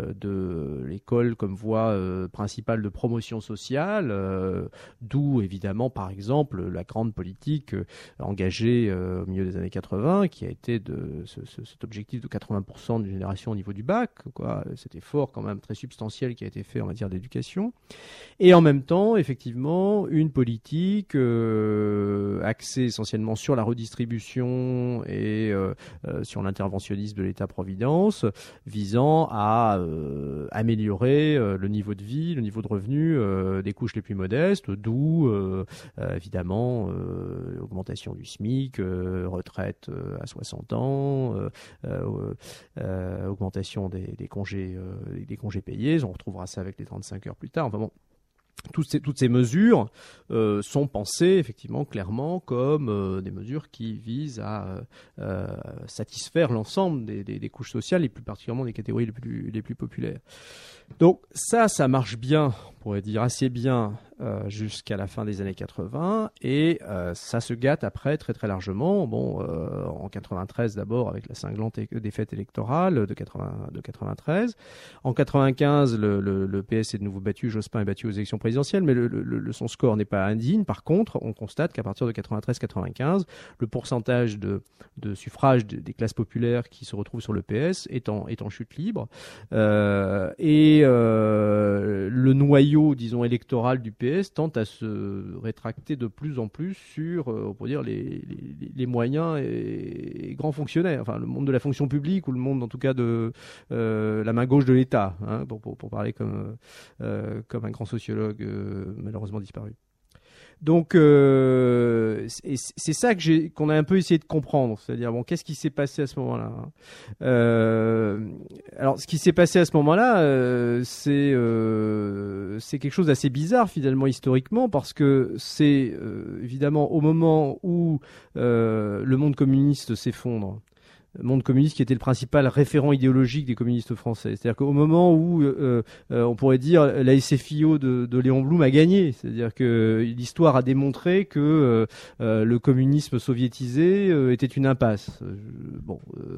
Speaker 2: de l'école comme voie euh, principale de promotion sociale, euh, d'où évidemment par exemple la grande politique euh, engagée euh, au milieu des années quatre-vingts, qui a été de ce, ce, cet objectif de quatre-vingts pour cent de génération au niveau du bac, quoi, cet effort quand même très substantiel qui a été fait en matière d'éducation, et en même temps, effectivement, une politique euh, axée essentiellement sur la redistribution et euh, euh, sur l'interventionnisme de l'État-providence, visant à euh, améliorer euh, le niveau de vie, le niveau de revenu euh, des couches les plus modestes, d'où euh, euh, évidemment euh, augmentation du SMIC, euh, retraite euh, à soixante ans, euh, euh, euh, augmentation des, des congés, euh, des congés payés. On retrouvera ça avec les trente-cinq heures plus tard. Enfin bon, Toutes ces, toutes ces mesures euh, sont pensées effectivement clairement comme euh, des mesures qui visent à euh, satisfaire l'ensemble des, des, des couches sociales et plus particulièrement des catégories les plus, les plus populaires. Donc ça, ça marche bien, on pourrait dire assez bien euh, jusqu'à la fin des années quatre-vingts et euh, ça se gâte après très très largement. Bon, euh, en quatre-vingt-treize d'abord avec la cinglante é- défaite électorale de, quatre-vingts, de quatre-vingt-treize. En quatre-vingt-quinze, le, le, le P S est de nouveau battu, Jospin est battu aux élections présidentielles, mais le, le, le, son score n'est pas indigne. Par contre, on constate qu'à partir de quatre-vingt-treize quatre-vingt-quinze, le pourcentage de, de suffrages de, des classes populaires qui se retrouvent sur le P S est en, est en chute libre. Euh, et euh, le noyau, disons, électoral du P S tente à se rétracter de plus en plus sur, euh, on pourrait dire, les, les, les moyens et, et grands fonctionnaires, enfin le monde de la fonction publique ou le monde, en tout cas, de euh, la main gauche de l'État, hein, pour, pour, pour parler comme, euh, comme un grand sociologue euh, malheureusement disparu. Donc euh, c'est, c'est ça que j'ai, qu'on a un peu essayé de comprendre, c'est-à-dire bon, qu'est-ce qui s'est passé à ce moment-là hein euh, Alors, ce qui s'est passé à ce moment-là, euh, c'est euh, c'est quelque chose d'assez bizarre finalement historiquement, parce que c'est euh, évidemment au moment où euh, le monde communiste s'effondre. Monde communiste qui était le principal référent idéologique des communistes français. C'est-à-dire qu'au moment où, euh, euh, on pourrait dire, la S F I O de, de Léon Blum a gagné. C'est-à-dire que l'histoire a démontré que euh, euh, le communisme soviétisé euh, était une impasse. Euh, bon, euh,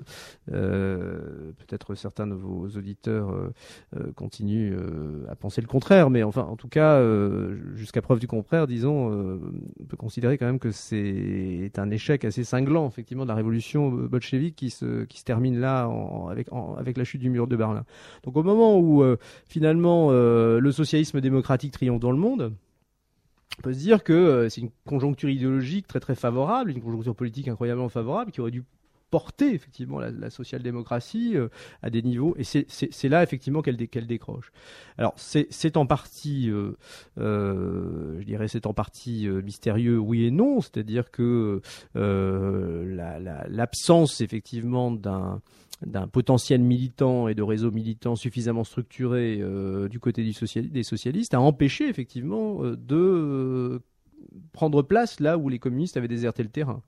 Speaker 2: euh, peut-être certains de vos auditeurs euh, euh, continuent euh, à penser le contraire, mais enfin, en tout cas, euh, jusqu'à preuve du contraire, disons, euh, on peut considérer quand même que c'est un échec assez cinglant, effectivement, de la révolution bolchevique qui Qui se, qui se termine là en, avec, en, avec la chute du mur de Berlin. Donc au moment où euh, finalement euh, le socialisme démocratique triomphe dans le monde, on peut se dire que euh, c'est une conjoncture idéologique très très favorable, une conjoncture politique incroyablement favorable qui aurait dû porter effectivement la, la social-démocratie euh, à des niveaux, et c'est, c'est, c'est là effectivement qu'elle, dé, qu'elle décroche. Alors c'est, c'est en partie, euh, euh, je dirais, c'est en partie euh, mystérieux, oui et non, c'est-à-dire que euh, la, la, l'absence effectivement d'un d'un potentiel militant et de réseau militant suffisamment structuré euh, du côté du social, des socialistes a empêché effectivement euh, de euh, prendre place là où les communistes avaient déserté le terrain.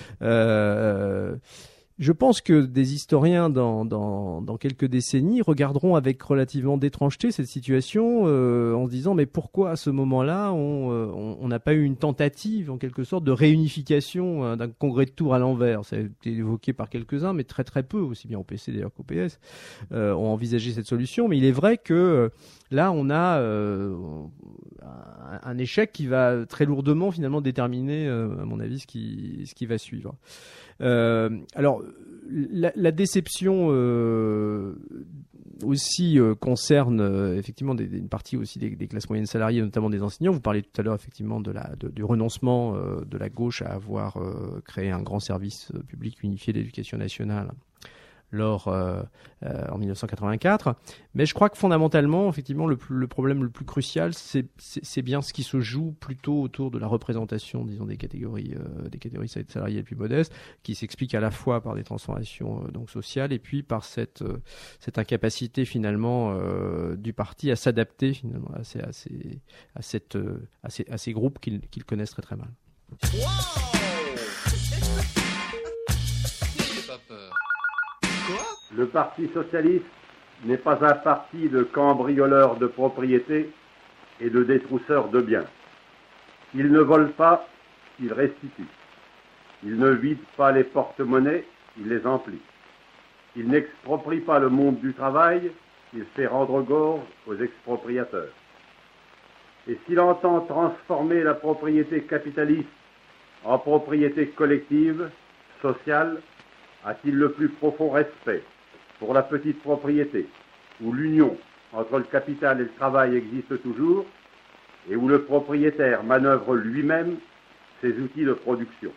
Speaker 2: Euh, je pense que des historiens dans, dans, dans quelques décennies regarderont avec relativement d'étrangeté cette situation euh, en se disant mais pourquoi à ce moment-là on n'a pas eu une tentative en quelque sorte de réunification hein, d'un congrès de Tours à l'envers. Ça a été évoqué par quelques-uns mais très très peu, aussi bien au P C d'ailleurs qu'au P S, euh, ont envisagé cette solution. Mais il est vrai que là on a euh, un, un échec qui va très lourdement finalement déterminer euh, à mon avis ce qui, ce qui va suivre. Euh, alors, la, la déception euh, aussi euh, concerne euh, effectivement des, des, une partie aussi des, des classes moyennes salariées, notamment des enseignants. Vous parlez tout à l'heure effectivement de la, de, du renoncement euh, de la gauche à avoir euh, créé un grand service public unifié d'éducation nationale lors euh, euh, en dix-neuf cent quatre-vingt-quatre, mais je crois que fondamentalement, effectivement, le, plus, le problème le plus crucial, c'est, c'est, c'est bien ce qui se joue plutôt autour de la représentation, disons, des catégories, euh, des catégories salariées les plus modestes, qui s'explique à la fois par des transformations euh, donc sociales et puis par cette euh, cette incapacité finalement euh, du parti à s'adapter finalement à ces à ces à cette euh, à ces, à ces groupes qu'ils qu'ils connaissent très très mal.
Speaker 8: Wow. N'ayez pas peur.
Speaker 1: Le Parti socialiste n'est pas un parti de cambrioleurs de propriété et de détrousseurs de biens. Il ne vole pas, il restitue. Il ne vide pas les porte-monnaies, il les emplit. Il n'exproprie pas le monde du travail, il fait rendre gorge aux expropriateurs. Et s'il entend transformer la propriété capitaliste en propriété collective, sociale, a-t-il le plus profond respect pour la petite propriété, où l'union entre le capital et le travail existe toujours, et où le propriétaire manœuvre lui-même ses outils de production.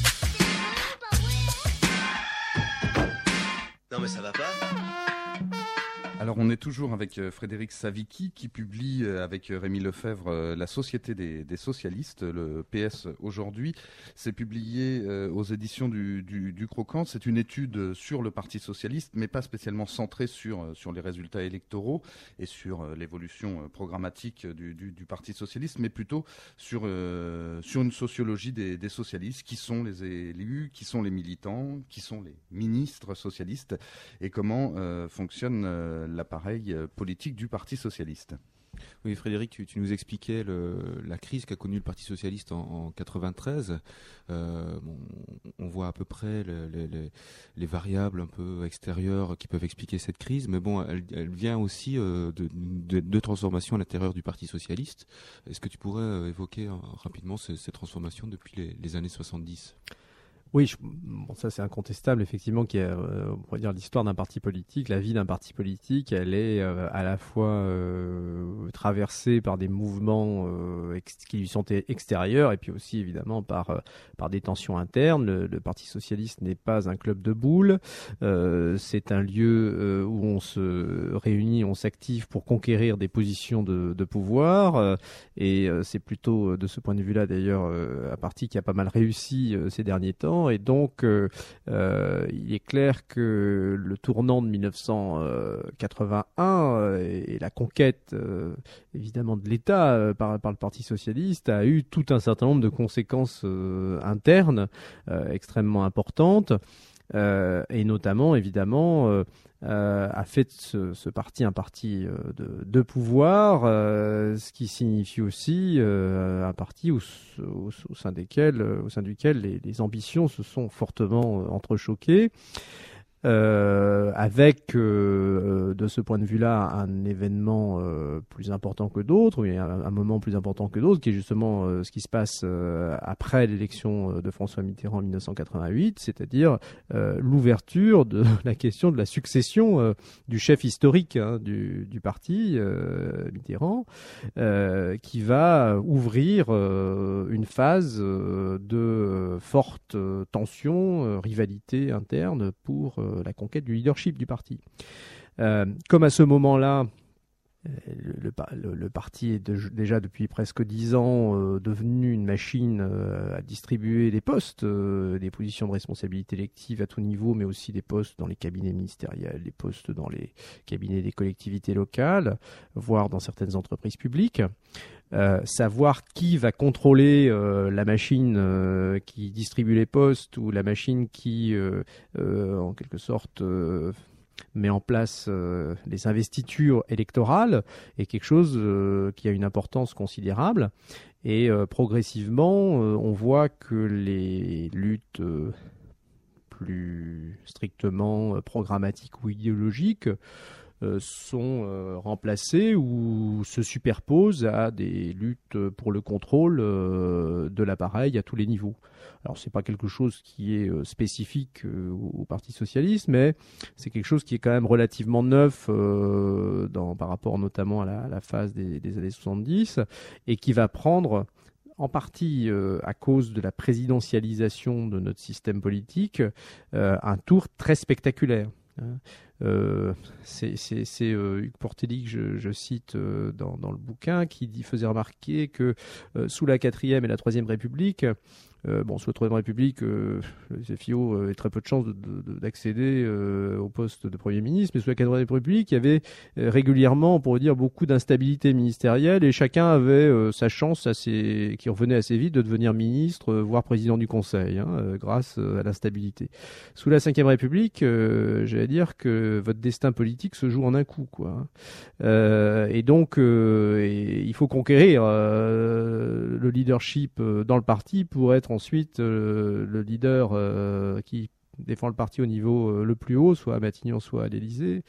Speaker 8: Non mais ça va pas.
Speaker 4: Alors Alors on est toujours avec euh, Frédéric Savicki qui publie euh, avec euh, Rémi Lefebvre euh, La Société des, des socialistes, le P S aujourd'hui. C'est publié euh, aux éditions du, du, du Croquant. C'est une étude sur le Parti socialiste, mais pas spécialement centrée sur, euh, sur les résultats électoraux et sur euh, l'évolution euh, programmatique du, du, du Parti socialiste, mais plutôt sur, euh, sur une sociologie des, des socialistes. Qui sont les élus, qui sont les militants, qui sont les ministres socialistes et comment euh, fonctionne euh, l'appareil politique du Parti socialiste.
Speaker 5: Oui, Frédéric, tu, tu nous expliquais le, la crise qu'a connue le Parti socialiste en, en quatre-vingt-treize. Euh, bon, on voit à peu près le, le, le, les variables un peu extérieures qui peuvent expliquer cette crise, mais bon, elle, elle vient aussi euh, de, de, de transformations à l'intérieur du Parti socialiste. Est-ce que tu pourrais euh, évoquer euh, rapidement ces, ces transformations depuis les, les années soixante-dix ?
Speaker 2: Oui, je, bon, ça c'est incontestable, effectivement, qu'il y a, euh, on pourrait dire, l'histoire d'un parti politique, la vie d'un parti politique, elle est euh, à la fois euh, traversée par des mouvements euh, ex- qui lui sont extérieurs et puis aussi évidemment par, euh, par des tensions internes. Le, le Parti socialiste n'est pas un club de boules, euh, c'est un lieu euh, où on se réunit, on s'active pour conquérir des positions de, de pouvoir euh, et euh, c'est plutôt de ce point de vue-là d'ailleurs euh, un parti qui a pas mal réussi euh, ces derniers temps. Et donc, euh, euh, il est clair que le tournant de mille neuf cent quatre-vingt-un euh, et, et la conquête, euh, évidemment, de l'État euh, par, par le Parti socialiste a eu tout un certain nombre de conséquences euh, internes euh, extrêmement importantes. Euh, et notamment, évidemment, euh, euh, a fait de ce, ce parti un parti euh, de, de pouvoir, euh, ce qui signifie aussi euh, un parti au, au, au sein desquels, au sein duquel les, les ambitions se sont fortement euh, entrechoquées. Euh, avec euh, de ce point de vue-là un événement euh, plus important que d'autres, oui, un, un moment plus important que d'autres, qui est justement euh, ce qui se passe euh, après l'élection de François Mitterrand en mille neuf cent quatre-vingt-huit, c'est-à-dire euh, l'ouverture de la question de la succession euh, du chef historique hein, du, du parti, euh, Mitterrand, euh, qui va ouvrir euh, une phase euh, de forte euh, tension, euh, rivalité interne pour euh, la conquête du leadership du parti. Euh, comme à ce moment-là, le, le, le parti est de, déjà depuis presque dix ans euh, devenu une machine euh, à distribuer des postes, euh, des positions de responsabilité élective à tout niveau, mais aussi des postes dans les cabinets ministériels, des postes dans les cabinets des collectivités locales, voire dans certaines entreprises publiques. Euh, savoir qui va contrôler euh, la machine euh, qui distribue les postes ou la machine qui, euh, euh, en quelque sorte, euh, met en place euh, les investitures électorales est quelque chose euh, qui a une importance considérable. Et euh, progressivement, euh, on voit que les luttes euh, plus strictement euh, programmatiques ou idéologiques Euh, sont euh, remplacés ou se superposent à des luttes pour le contrôle euh, de l'appareil à tous les niveaux. Alors c'est pas quelque chose qui est euh, spécifique euh, au Parti socialiste, mais c'est quelque chose qui est quand même relativement neuf euh, dans, par rapport notamment à la, à la phase des, des années soixante-dix et qui va prendre en partie euh, à cause de la présidentialisation de notre système politique euh, un tour très spectaculaire. Hein. Euh, c'est c'est, c'est euh, Hugues Portelli que je, je cite euh, dans, dans le bouquin qui dit, faisait remarquer que euh, sous la quatrième et la troisième République, euh, bon, sous la troisième République, euh, le F I O avait très peu de chances de, de, d'accéder euh, au poste de Premier ministre, mais sous la quatrième République, il y avait euh, régulièrement, pour dire, beaucoup d'instabilité ministérielle et chacun avait euh, sa chance assez, qui revenait assez vite de devenir ministre, euh, voire président du Conseil, hein, euh, grâce à l'instabilité. Sous la cinquième République, euh, j'allais dire que votre destin politique se joue en un coup, quoi. Euh, et donc, euh, et il faut conquérir euh, le leadership euh, dans le parti pour être ensuite euh, le leader euh, qui défend le parti au niveau euh, le plus haut, soit à Matignon, soit à l'Élysée.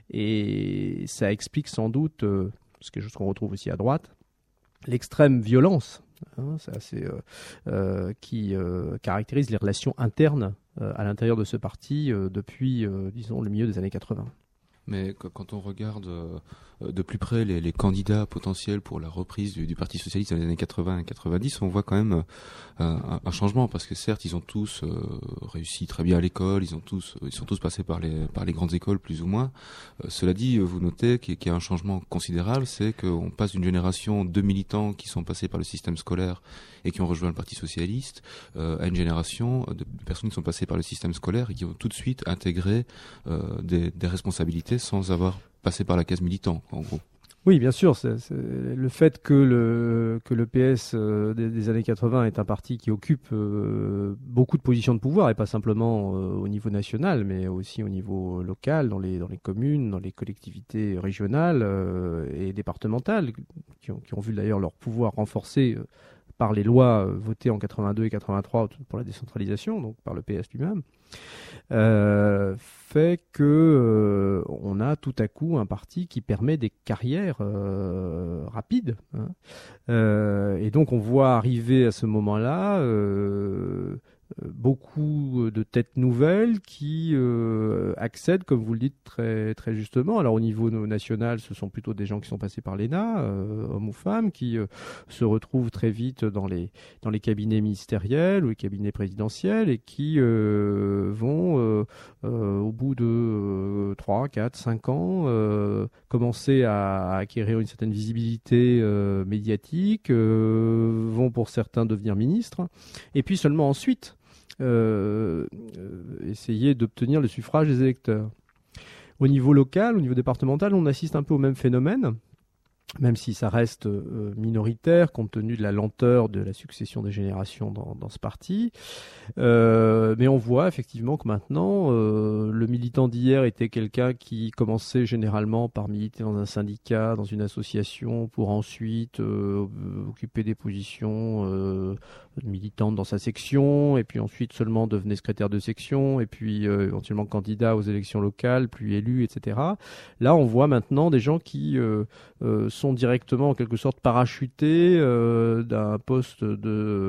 Speaker 2: Et ça explique sans doute, euh, ce que je qu'on retrouve aussi à droite, l'extrême violence hein, c'est assez, euh, euh, qui euh, caractérise les relations internes euh, à l'intérieur de ce parti euh, depuis, euh, disons, le milieu des années quatre-vingts.
Speaker 5: Mais quand on regarde de plus près les, les candidats potentiels pour la reprise du, du Parti socialiste dans les années quatre-vingts et quatre-vingt-dix, on voit quand même un, un changement, parce que certes, ils ont tous euh, réussi très bien à l'école, ils ont tous, ils sont tous passés par les par les grandes écoles plus ou moins. Euh, cela dit, vous notez qu'il y a un changement considérable, c'est qu'on passe d'une génération de militants qui sont passés par le système scolaire et qui ont rejoint le Parti socialiste euh, à une génération de personnes qui sont passées par le système scolaire et qui ont tout de suite intégré euh, des, des responsabilités sans avoir passé par la case militant, en gros.
Speaker 2: Oui, bien sûr. C'est, c'est le fait que le que le P S euh, des, des années quatre-vingts est un parti qui occupe euh, beaucoup de positions de pouvoir, et pas simplement euh, au niveau national, mais aussi au niveau local, dans les dans les communes, dans les collectivités régionales euh, et départementales, qui ont qui ont vu d'ailleurs leur pouvoir renforcé euh, par les lois euh, votées en quatre-vingt-deux et quatre-vingt-trois pour la décentralisation, donc par le P S lui-même. Euh, fait que euh, on a tout à coup un parti qui permet des carrières euh, rapides, hein. Euh, et donc on voit arriver à ce moment-là euh, beaucoup de têtes nouvelles qui euh, accèdent, comme vous le dites très très justement. Alors au niveau national, ce sont plutôt des gens qui sont passés par l'E N A, euh, hommes ou femmes, qui euh, se retrouvent très vite dans les dans les cabinets ministériels ou les cabinets présidentiels, et qui euh, vont euh, euh, au bout de trois, quatre, cinq ans euh, commencer à, à acquérir une certaine visibilité euh, médiatique, euh, vont pour certains devenir ministres, et puis seulement ensuite Euh, euh, essayer d'obtenir le suffrage des électeurs. Au niveau local, au niveau départemental, on assiste un peu au même phénomène, même si ça reste euh, minoritaire compte tenu de la lenteur de la succession des générations dans, dans ce parti. Euh, mais on voit effectivement que maintenant, euh, le militant d'hier était quelqu'un qui commençait généralement par militer dans un syndicat, dans une association, pour ensuite euh, occuper des positions euh, militantes dans sa section, et puis ensuite seulement devenait secrétaire de section, et puis euh, éventuellement candidat aux élections locales, puis élu, et cetera. Là, on voit maintenant des gens qui euh, euh, sont directement en quelque sorte parachutés euh, d'un poste de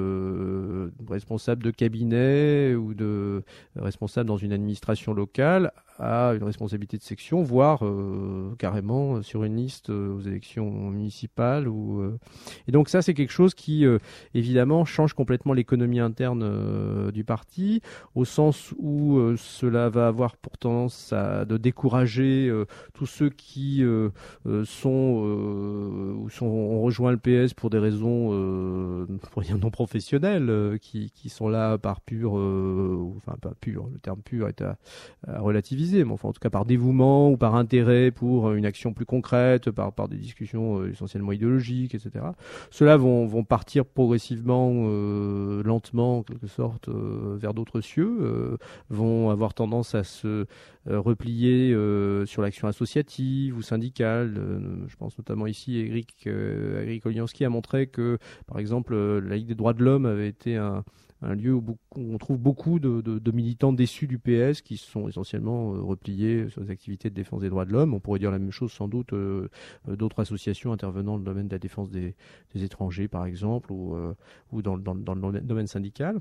Speaker 2: euh, responsable de cabinet ou de responsable dans une administration locale à une responsabilité de section, voire euh, carrément sur une liste euh, aux élections municipales. Ou, euh... Et donc ça, c'est quelque chose qui, euh, évidemment, change complètement l'économie interne euh, du parti, au sens où euh, cela va avoir pour tendance à de décourager euh, tous ceux qui euh, euh, sont, euh, ou sont ont rejoint le P S pour des raisons euh, pour dire non professionnelles, euh, qui, qui sont là par pur, euh, enfin pas pur, le terme pur est à, à relativiser, mais enfin en tout cas par dévouement ou par intérêt pour une action plus concrète, par, par des discussions euh, essentiellement idéologiques, et cetera. Ceux-là vont, vont partir progressivement, euh, lentement en quelque sorte, euh, vers d'autres cieux, euh, vont avoir tendance à se euh, replier euh, sur l'action associative ou syndicale. Euh, je pense notamment ici, Eric, euh, Eric Olianski a montré que, par exemple, euh, la Ligue des droits de l'homme avait été un un lieu où, beaucoup, où on trouve beaucoup de, de, de militants déçus du P S qui sont essentiellement euh, repliés sur les activités de défense des droits de l'homme. On pourrait dire la même chose sans doute euh, d'autres associations intervenant dans le domaine de la défense des, des étrangers, par exemple, ou, euh, ou dans, dans, dans le domaine syndical.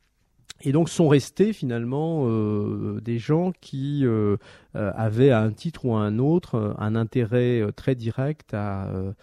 Speaker 2: Et donc sont restés finalement euh, des gens qui euh, euh, avaient à un titre ou à un autre euh, un intérêt euh, très direct à, euh,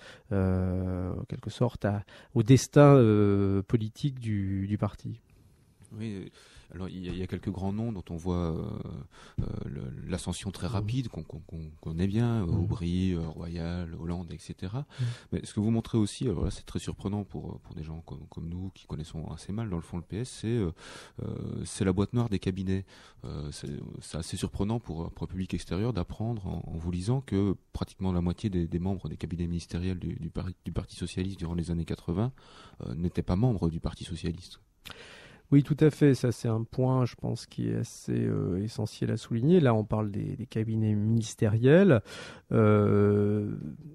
Speaker 2: euh, en quelque sorte, à, au destin euh, politique du, du parti.
Speaker 5: Oui, alors il y, a, il y a quelques grands noms dont on voit euh, euh, le, l'ascension très rapide, qu'on, qu'on, qu'on connaît bien, mmh. Aubry, euh, Royal, Hollande, et cetera. Mmh. Mais ce que vous montrez aussi, alors là c'est très surprenant pour, pour des gens comme, comme nous qui connaissons assez mal dans le fond le P S, c'est, euh, c'est la boîte noire des cabinets. Euh, c'est, c'est assez surprenant pour, pour un public extérieur d'apprendre en, en vous lisant que pratiquement la moitié des, des membres des cabinets ministériels du, du, Parti, du Parti socialiste durant les années quatre-vingts euh, n'étaient pas membres du Parti socialiste.
Speaker 2: Oui, tout à fait. Ça, c'est un point, je pense, qui est assez euh, essentiel à souligner. Là, on parle des, des cabinets ministériels. Euh,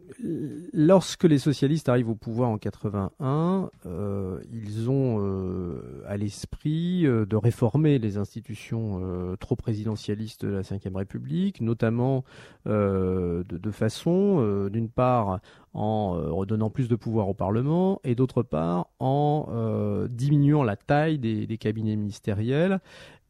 Speaker 2: lorsque les socialistes arrivent au pouvoir en quatre-vingt-un, euh, ils ont euh, à l'esprit euh, de réformer les institutions euh, trop présidentialistes de la Cinquième République, notamment euh, de, de façon, euh, d'une part, en euh, redonnant plus de pouvoir au Parlement, et d'autre part en euh, diminuant la taille des, des cabinets ministériels,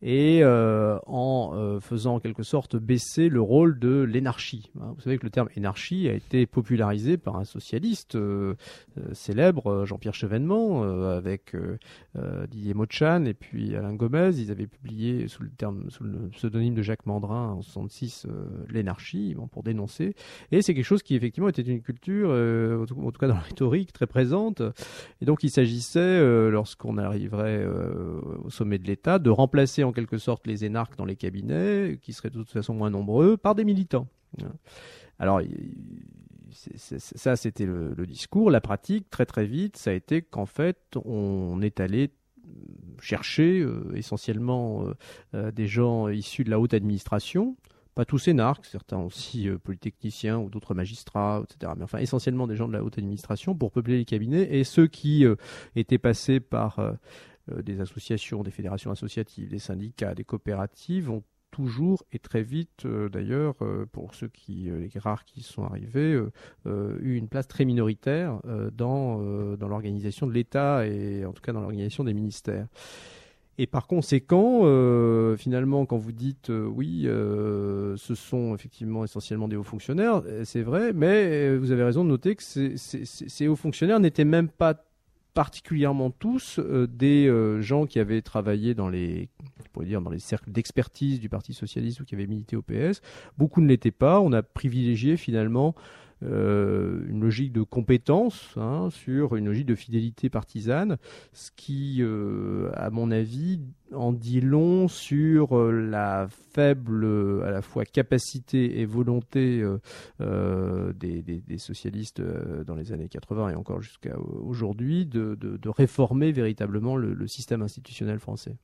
Speaker 2: et euh, en euh, faisant en quelque sorte baisser le rôle de l'énarchie. Vous savez que le terme énarchie a été popularisé par un socialiste euh, euh, célèbre, Jean-Pierre Chevènement, euh, avec euh, euh, Didier Motschan et puis Alain Gomez. Ils avaient publié sous le terme, sous le pseudonyme de Jacques Mandrin en soixante-six euh, l'énarchie, bon, pour dénoncer. Et c'est quelque chose qui effectivement était une culture, euh, en, tout, en tout cas dans la rhétorique, très présente. Et donc il s'agissait, euh, lorsqu'on arriverait euh, au sommet de l'État, de remplacer en quelque sorte les énarques dans les cabinets, qui seraient de toute façon moins nombreux, par des militants. Alors c'est, c'est, ça c'était le, le discours. La pratique, très très vite, ça a été qu'en fait on est allé chercher euh, essentiellement euh, euh, des gens issus de la haute administration, pas tous énarques, certains aussi euh, polytechniciens ou d'autres magistrats, et cetera. Mais enfin essentiellement des gens de la haute administration pour peupler les cabinets, et ceux qui euh, étaient passés par euh, euh, des associations, des fédérations associatives, des syndicats, des coopératives ont toujours et très vite, euh, d'ailleurs, euh, pour ceux qui, euh, les rares qui sont arrivés, euh, euh, eu une place très minoritaire euh, dans, euh, dans l'organisation de l'État et en tout cas dans l'organisation des ministères. Et par conséquent, euh, finalement, quand vous dites euh, oui, euh, ce sont effectivement essentiellement des hauts fonctionnaires, c'est vrai, mais vous avez raison de noter que ces, ces, ces hauts fonctionnaires n'étaient même pas particulièrement tous euh, des euh, gens qui avaient travaillé dans les, on pourrait dire, dans les cercles d'expertise du Parti socialiste ou qui avaient milité au P S. Beaucoup ne l'étaient pas. On a privilégié finalement euh, une logique de compétence hein, sur une logique de fidélité partisane, ce qui, euh, à mon avis, en dit long sur euh, la faible à la fois capacité et volonté euh, euh, des, des, des socialistes euh, dans les années quatre-vingts et encore jusqu'à aujourd'hui de, de, de réformer véritablement le, le système institutionnel français.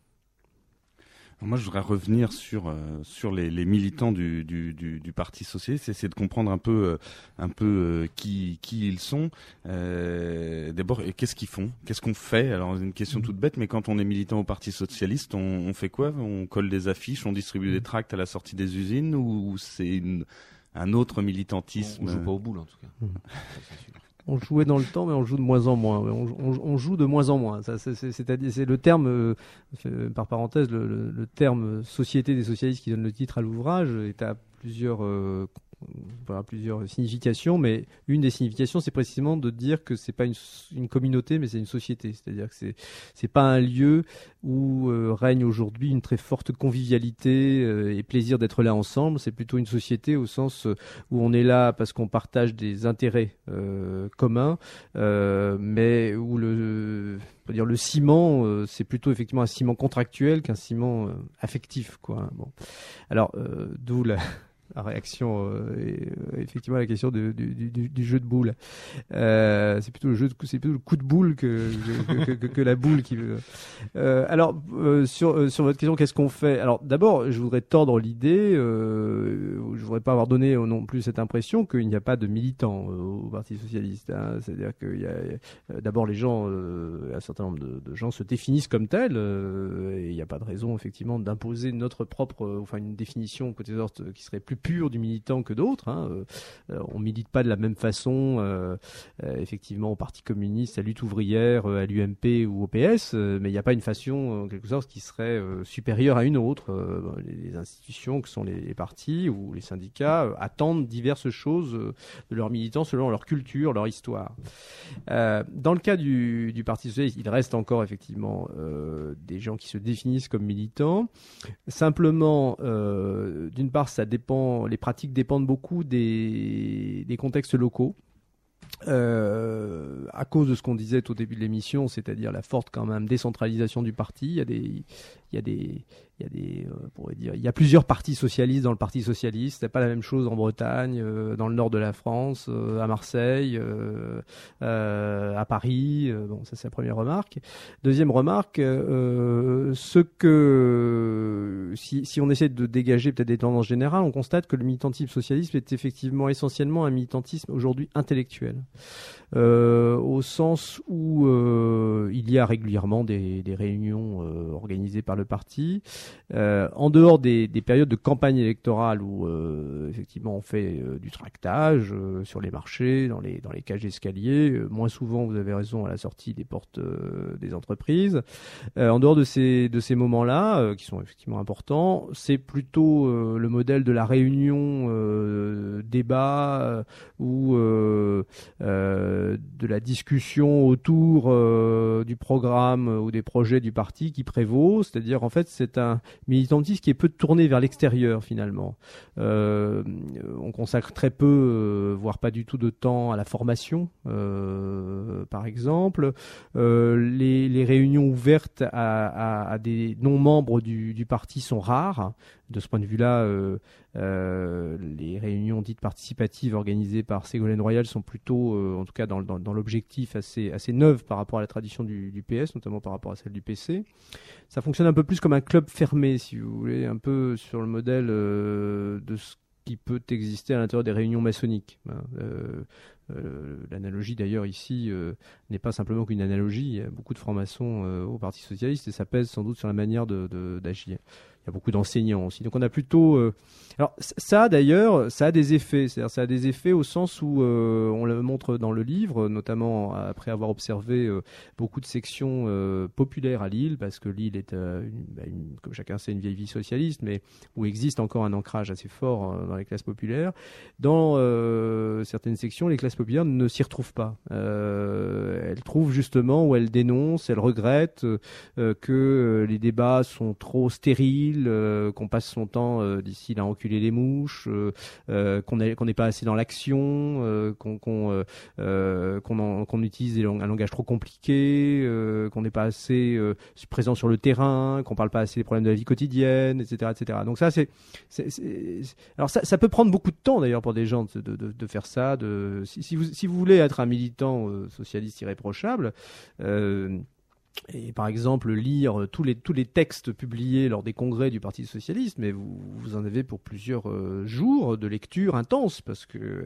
Speaker 4: Moi, je voudrais revenir sur euh, sur les, les militants du, du, du, du Parti socialiste, essayer de comprendre un peu euh, un peu euh, qui qui ils sont. Euh, d'abord, qu'est-ce qu'ils font? Qu'est-ce qu'on fait? Alors, une question toute bête, mais quand on est militant au Parti socialiste, on, on fait quoi? On colle des affiches, on distribue des tracts à la sortie des usines, ou c'est une, un autre militantisme?
Speaker 5: On, on joue pas au boule, en tout cas.
Speaker 2: Mmh. On jouait dans le temps, mais on joue de moins en moins. On, on, on joue de moins en moins. Ça, c'est, c'est, c'est-à-dire, c'est le terme, euh, par parenthèse, le, le, le terme Société des socialistes qui donne le titre à l'ouvrage est à plusieurs, euh, voilà, plusieurs significations, mais une des significations, c'est précisément de dire que c'est pas une, une communauté, mais c'est une société. C'est-à-dire que c'est, c'est pas un lieu où euh, règne aujourd'hui une très forte convivialité euh, et plaisir d'être là ensemble. C'est plutôt une société au sens où on est là parce qu'on partage des intérêts euh, communs, euh, mais où le, on peut dire le ciment, euh, c'est plutôt effectivement un ciment contractuel qu'un ciment euh, affectif, quoi. Bon, alors euh, d'où la la réaction euh, est, euh, effectivement à la question de, du, du, du jeu de boule. Euh, c'est plutôt le jeu de, c'est plutôt le coup de boule que que, que, que, que la boule qui veut. Euh, alors euh, sur euh, sur votre question, qu'est-ce qu'on fait? Alors d'abord, je voudrais tordre l'idée. Euh, je voudrais pas avoir donné non plus cette impression qu'il n'y a pas de militants euh, au Parti socialiste. Hein. C'est-à-dire qu'il y a euh, d'abord les gens, euh, un certain nombre de, de gens se définissent comme tels, euh, et il n'y a pas de raison effectivement d'imposer notre propre, euh, enfin une définition côté sorte qui serait plus pur du militant que d'autres. Hein. Euh, on milite pas de la même façon, euh, euh, effectivement, au Parti communiste, à Lutte ouvrière, euh, à l'U M P ou au P S, euh, mais il n'y a pas une façon, en quelque sorte, qui serait euh, supérieure à une autre. Euh, les, les institutions, que sont les, les partis ou les syndicats, euh, attendent diverses choses euh, de leurs militants selon leur culture, leur histoire. Euh, dans le cas du, du Parti socialiste, il reste encore effectivement euh, des gens qui se définissent comme militants. Simplement, euh, d'une part, ça dépend. Les pratiques dépendent beaucoup des, des contextes locaux. Euh, à cause de ce qu'on disait au début de l'émission, c'est-à-dire la forte quand même décentralisation du parti. Il y a des, il y a des, il y a des, euh, on pourrait dire, il y a plusieurs partis socialistes dans le Parti socialiste. C'est pas la même chose en Bretagne, euh, dans le nord de la France, euh, à Marseille, euh, euh, à Paris. Euh, bon, ça c'est la première remarque. Deuxième remarque, euh, ce que, si, si on essaie de dégager peut-être des tendances générales, on constate que le militantisme socialiste est effectivement essentiellement un militantisme aujourd'hui intellectuel. Euh, au sens où euh, il y a régulièrement des, des réunions euh, organisées par le parti, Euh, en dehors des, des périodes de campagne électorale où euh, effectivement on fait euh, du tractage euh, sur les marchés, dans les dans les cages d'escalier, euh, moins souvent, vous avez raison, à la sortie des portes euh, des entreprises. Euh, en dehors de ces de ces moments-là, euh, qui sont effectivement importants, c'est plutôt euh, le modèle de la réunion euh, débat euh, ou euh, euh, de la discussion autour euh, du programme euh, ou des projets du parti qui prévaut. C'est-à-dire, en fait, c'est un militantisme qui est peu tourné vers l'extérieur, finalement. Euh, on consacre très peu, euh, voire pas du tout de temps à la formation, euh, par exemple. Euh, les, les réunions ouvertes à, à, à des non-membres du, du parti sont rares. De ce point de vue-là, euh, euh, les réunions dites participatives organisées par Ségolène Royal sont plutôt, euh, en tout cas dans, dans, dans l'objectif, assez, assez neuves par rapport à la tradition du, du P S, notamment par rapport à celle du P C. Ça fonctionne un peu plus comme un club fermé, si vous voulez, un peu sur le modèle euh, de ce qui peut exister à l'intérieur des réunions maçonniques. Euh, euh, l'analogie d'ailleurs ici euh, n'est pas simplement qu'une analogie. Il y a beaucoup de francs-maçons euh, au Parti socialiste et ça pèse sans doute sur la manière de, de, d'agir. Il y a beaucoup d'enseignants aussi. Donc on a plutôt... Euh... Alors ça d'ailleurs, ça a des effets. C'est-à-dire ça a des effets au sens où euh, on le montre dans le livre, notamment après avoir observé euh, beaucoup de sections euh, populaires à Lille, parce que Lille est, euh, une, bah, une, comme chacun sait, une vieille ville socialiste, mais où existe encore un ancrage assez fort euh, dans les classes populaires. Dans euh, certaines sections, les classes populaires ne s'y retrouvent pas. Euh, elles trouvent justement où elles dénoncent, elles regrettent euh, que les débats sont trop stériles, Euh, qu'on passe son temps euh, d'ici à enculer les mouches, euh, euh, qu'on n'est qu'on n'est pas assez dans l'action, euh, qu'on qu'on, euh, euh, qu'on, en, qu'on utilise un langage trop compliqué, euh, qu'on n'est pas assez euh, présent sur le terrain, qu'on parle pas assez des problèmes de la vie quotidienne, et cetera, et cetera. Donc ça, c'est, c'est, c'est... alors ça, ça peut prendre beaucoup de temps d'ailleurs pour des gens de, de, de faire ça. De, si, si, vous, si vous voulez être un militant euh, socialiste irréprochable. Euh, Et par exemple lire tous les tous les textes publiés lors des congrès du Parti socialiste, mais vous, vous en avez pour plusieurs euh, jours de lecture intense, parce que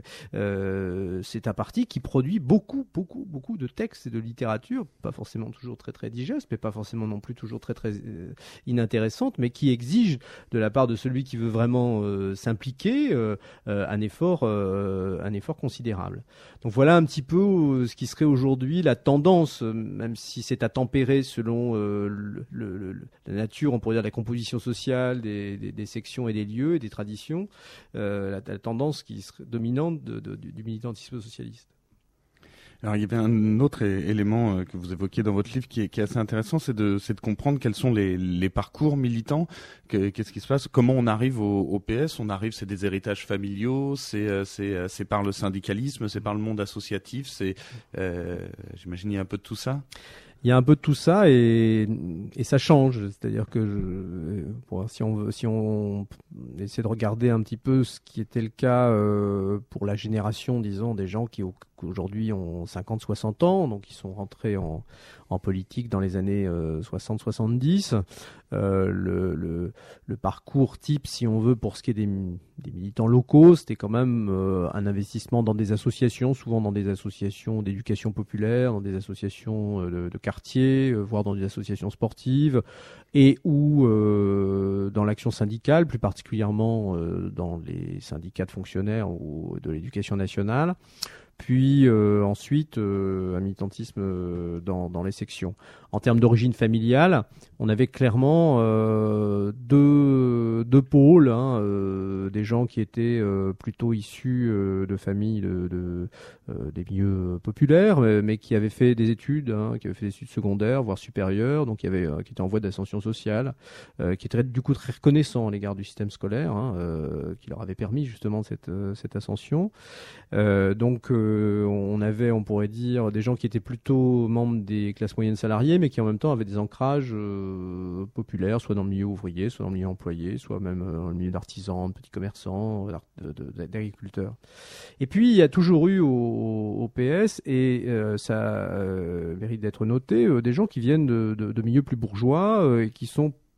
Speaker 2: euh, c'est un parti qui produit beaucoup beaucoup beaucoup de textes et de littérature, pas forcément toujours très très digeste, mais pas forcément non plus toujours très très euh, inintéressante, mais qui exige de la part de celui qui veut vraiment euh, s'impliquer euh, euh, un effort euh, un effort considérable. Donc voilà un petit peu euh, ce qui serait aujourd'hui la tendance, même si c'est à tempérer selon euh, le, le, le, la nature, on pourrait dire, de la composition sociale des, des, des sections et des lieux et des traditions, euh, la, la tendance qui serait dominante de, de, du militantisme socialiste.
Speaker 4: Alors il y avait un autre é- élément euh, que vous évoquiez dans votre livre qui est, qui est assez intéressant, c'est de, c'est de comprendre quels sont les, les parcours militants, que, qu'est-ce qui se passe, comment on arrive au, au P S. On arrive, c'est des héritages familiaux, c'est, euh, c'est, euh, c'est par le syndicalisme, c'est par le monde associatif, c'est, euh, j'imagine il y a un peu de tout ça.
Speaker 2: Il y a un peu de tout ça et, et ça change. C'est-à-dire que je, bon, si on veut, si on essaie de regarder un petit peu ce qui était le cas euh, pour la génération, disons, des gens qui aujourd'hui ont cinquante soixante ans, donc ils sont rentrés en, en politique dans les années euh, soixante soixante-dix. Euh, le, le, le parcours type, si on veut, pour ce qui est des, des militants locaux, c'était quand même euh, un investissement dans des associations, souvent dans des associations d'éducation populaire, dans des associations euh, de, de quartier, euh, voire dans des associations sportives, et ou euh, dans l'action syndicale, plus particulièrement euh, dans les syndicats de fonctionnaires ou de l'éducation nationale. Puis euh, ensuite euh, un militantisme euh, dans, dans les sections. En termes d'origine familiale, on avait clairement euh, deux, deux pôles, hein, euh, des gens qui étaient euh, plutôt issus euh, de familles de, de, euh, des milieux populaires, mais, mais qui avaient fait des études, hein, qui avaient fait des études secondaires, voire supérieures, donc qui, avaient, euh, qui étaient en voie d'ascension sociale, euh, qui étaient du coup très reconnaissants à l'égard du système scolaire, hein, euh, qui leur avait permis justement cette, euh, cette ascension. Euh, donc euh, on avait, on pourrait dire, des gens qui étaient plutôt membres des classes moyennes salariées, mais qui en même temps avaient des ancrages euh, populaires, soit dans le milieu ouvrier, soit dans le milieu employé, soit même euh, dans le milieu d'artisans, de petits commerçants, de, de, d'agriculteurs. Et puis il y a toujours eu au, au P S, et euh, ça euh, mérite d'être noté, euh, des gens qui viennent de, de, de milieux plus bourgeois euh, et qui sont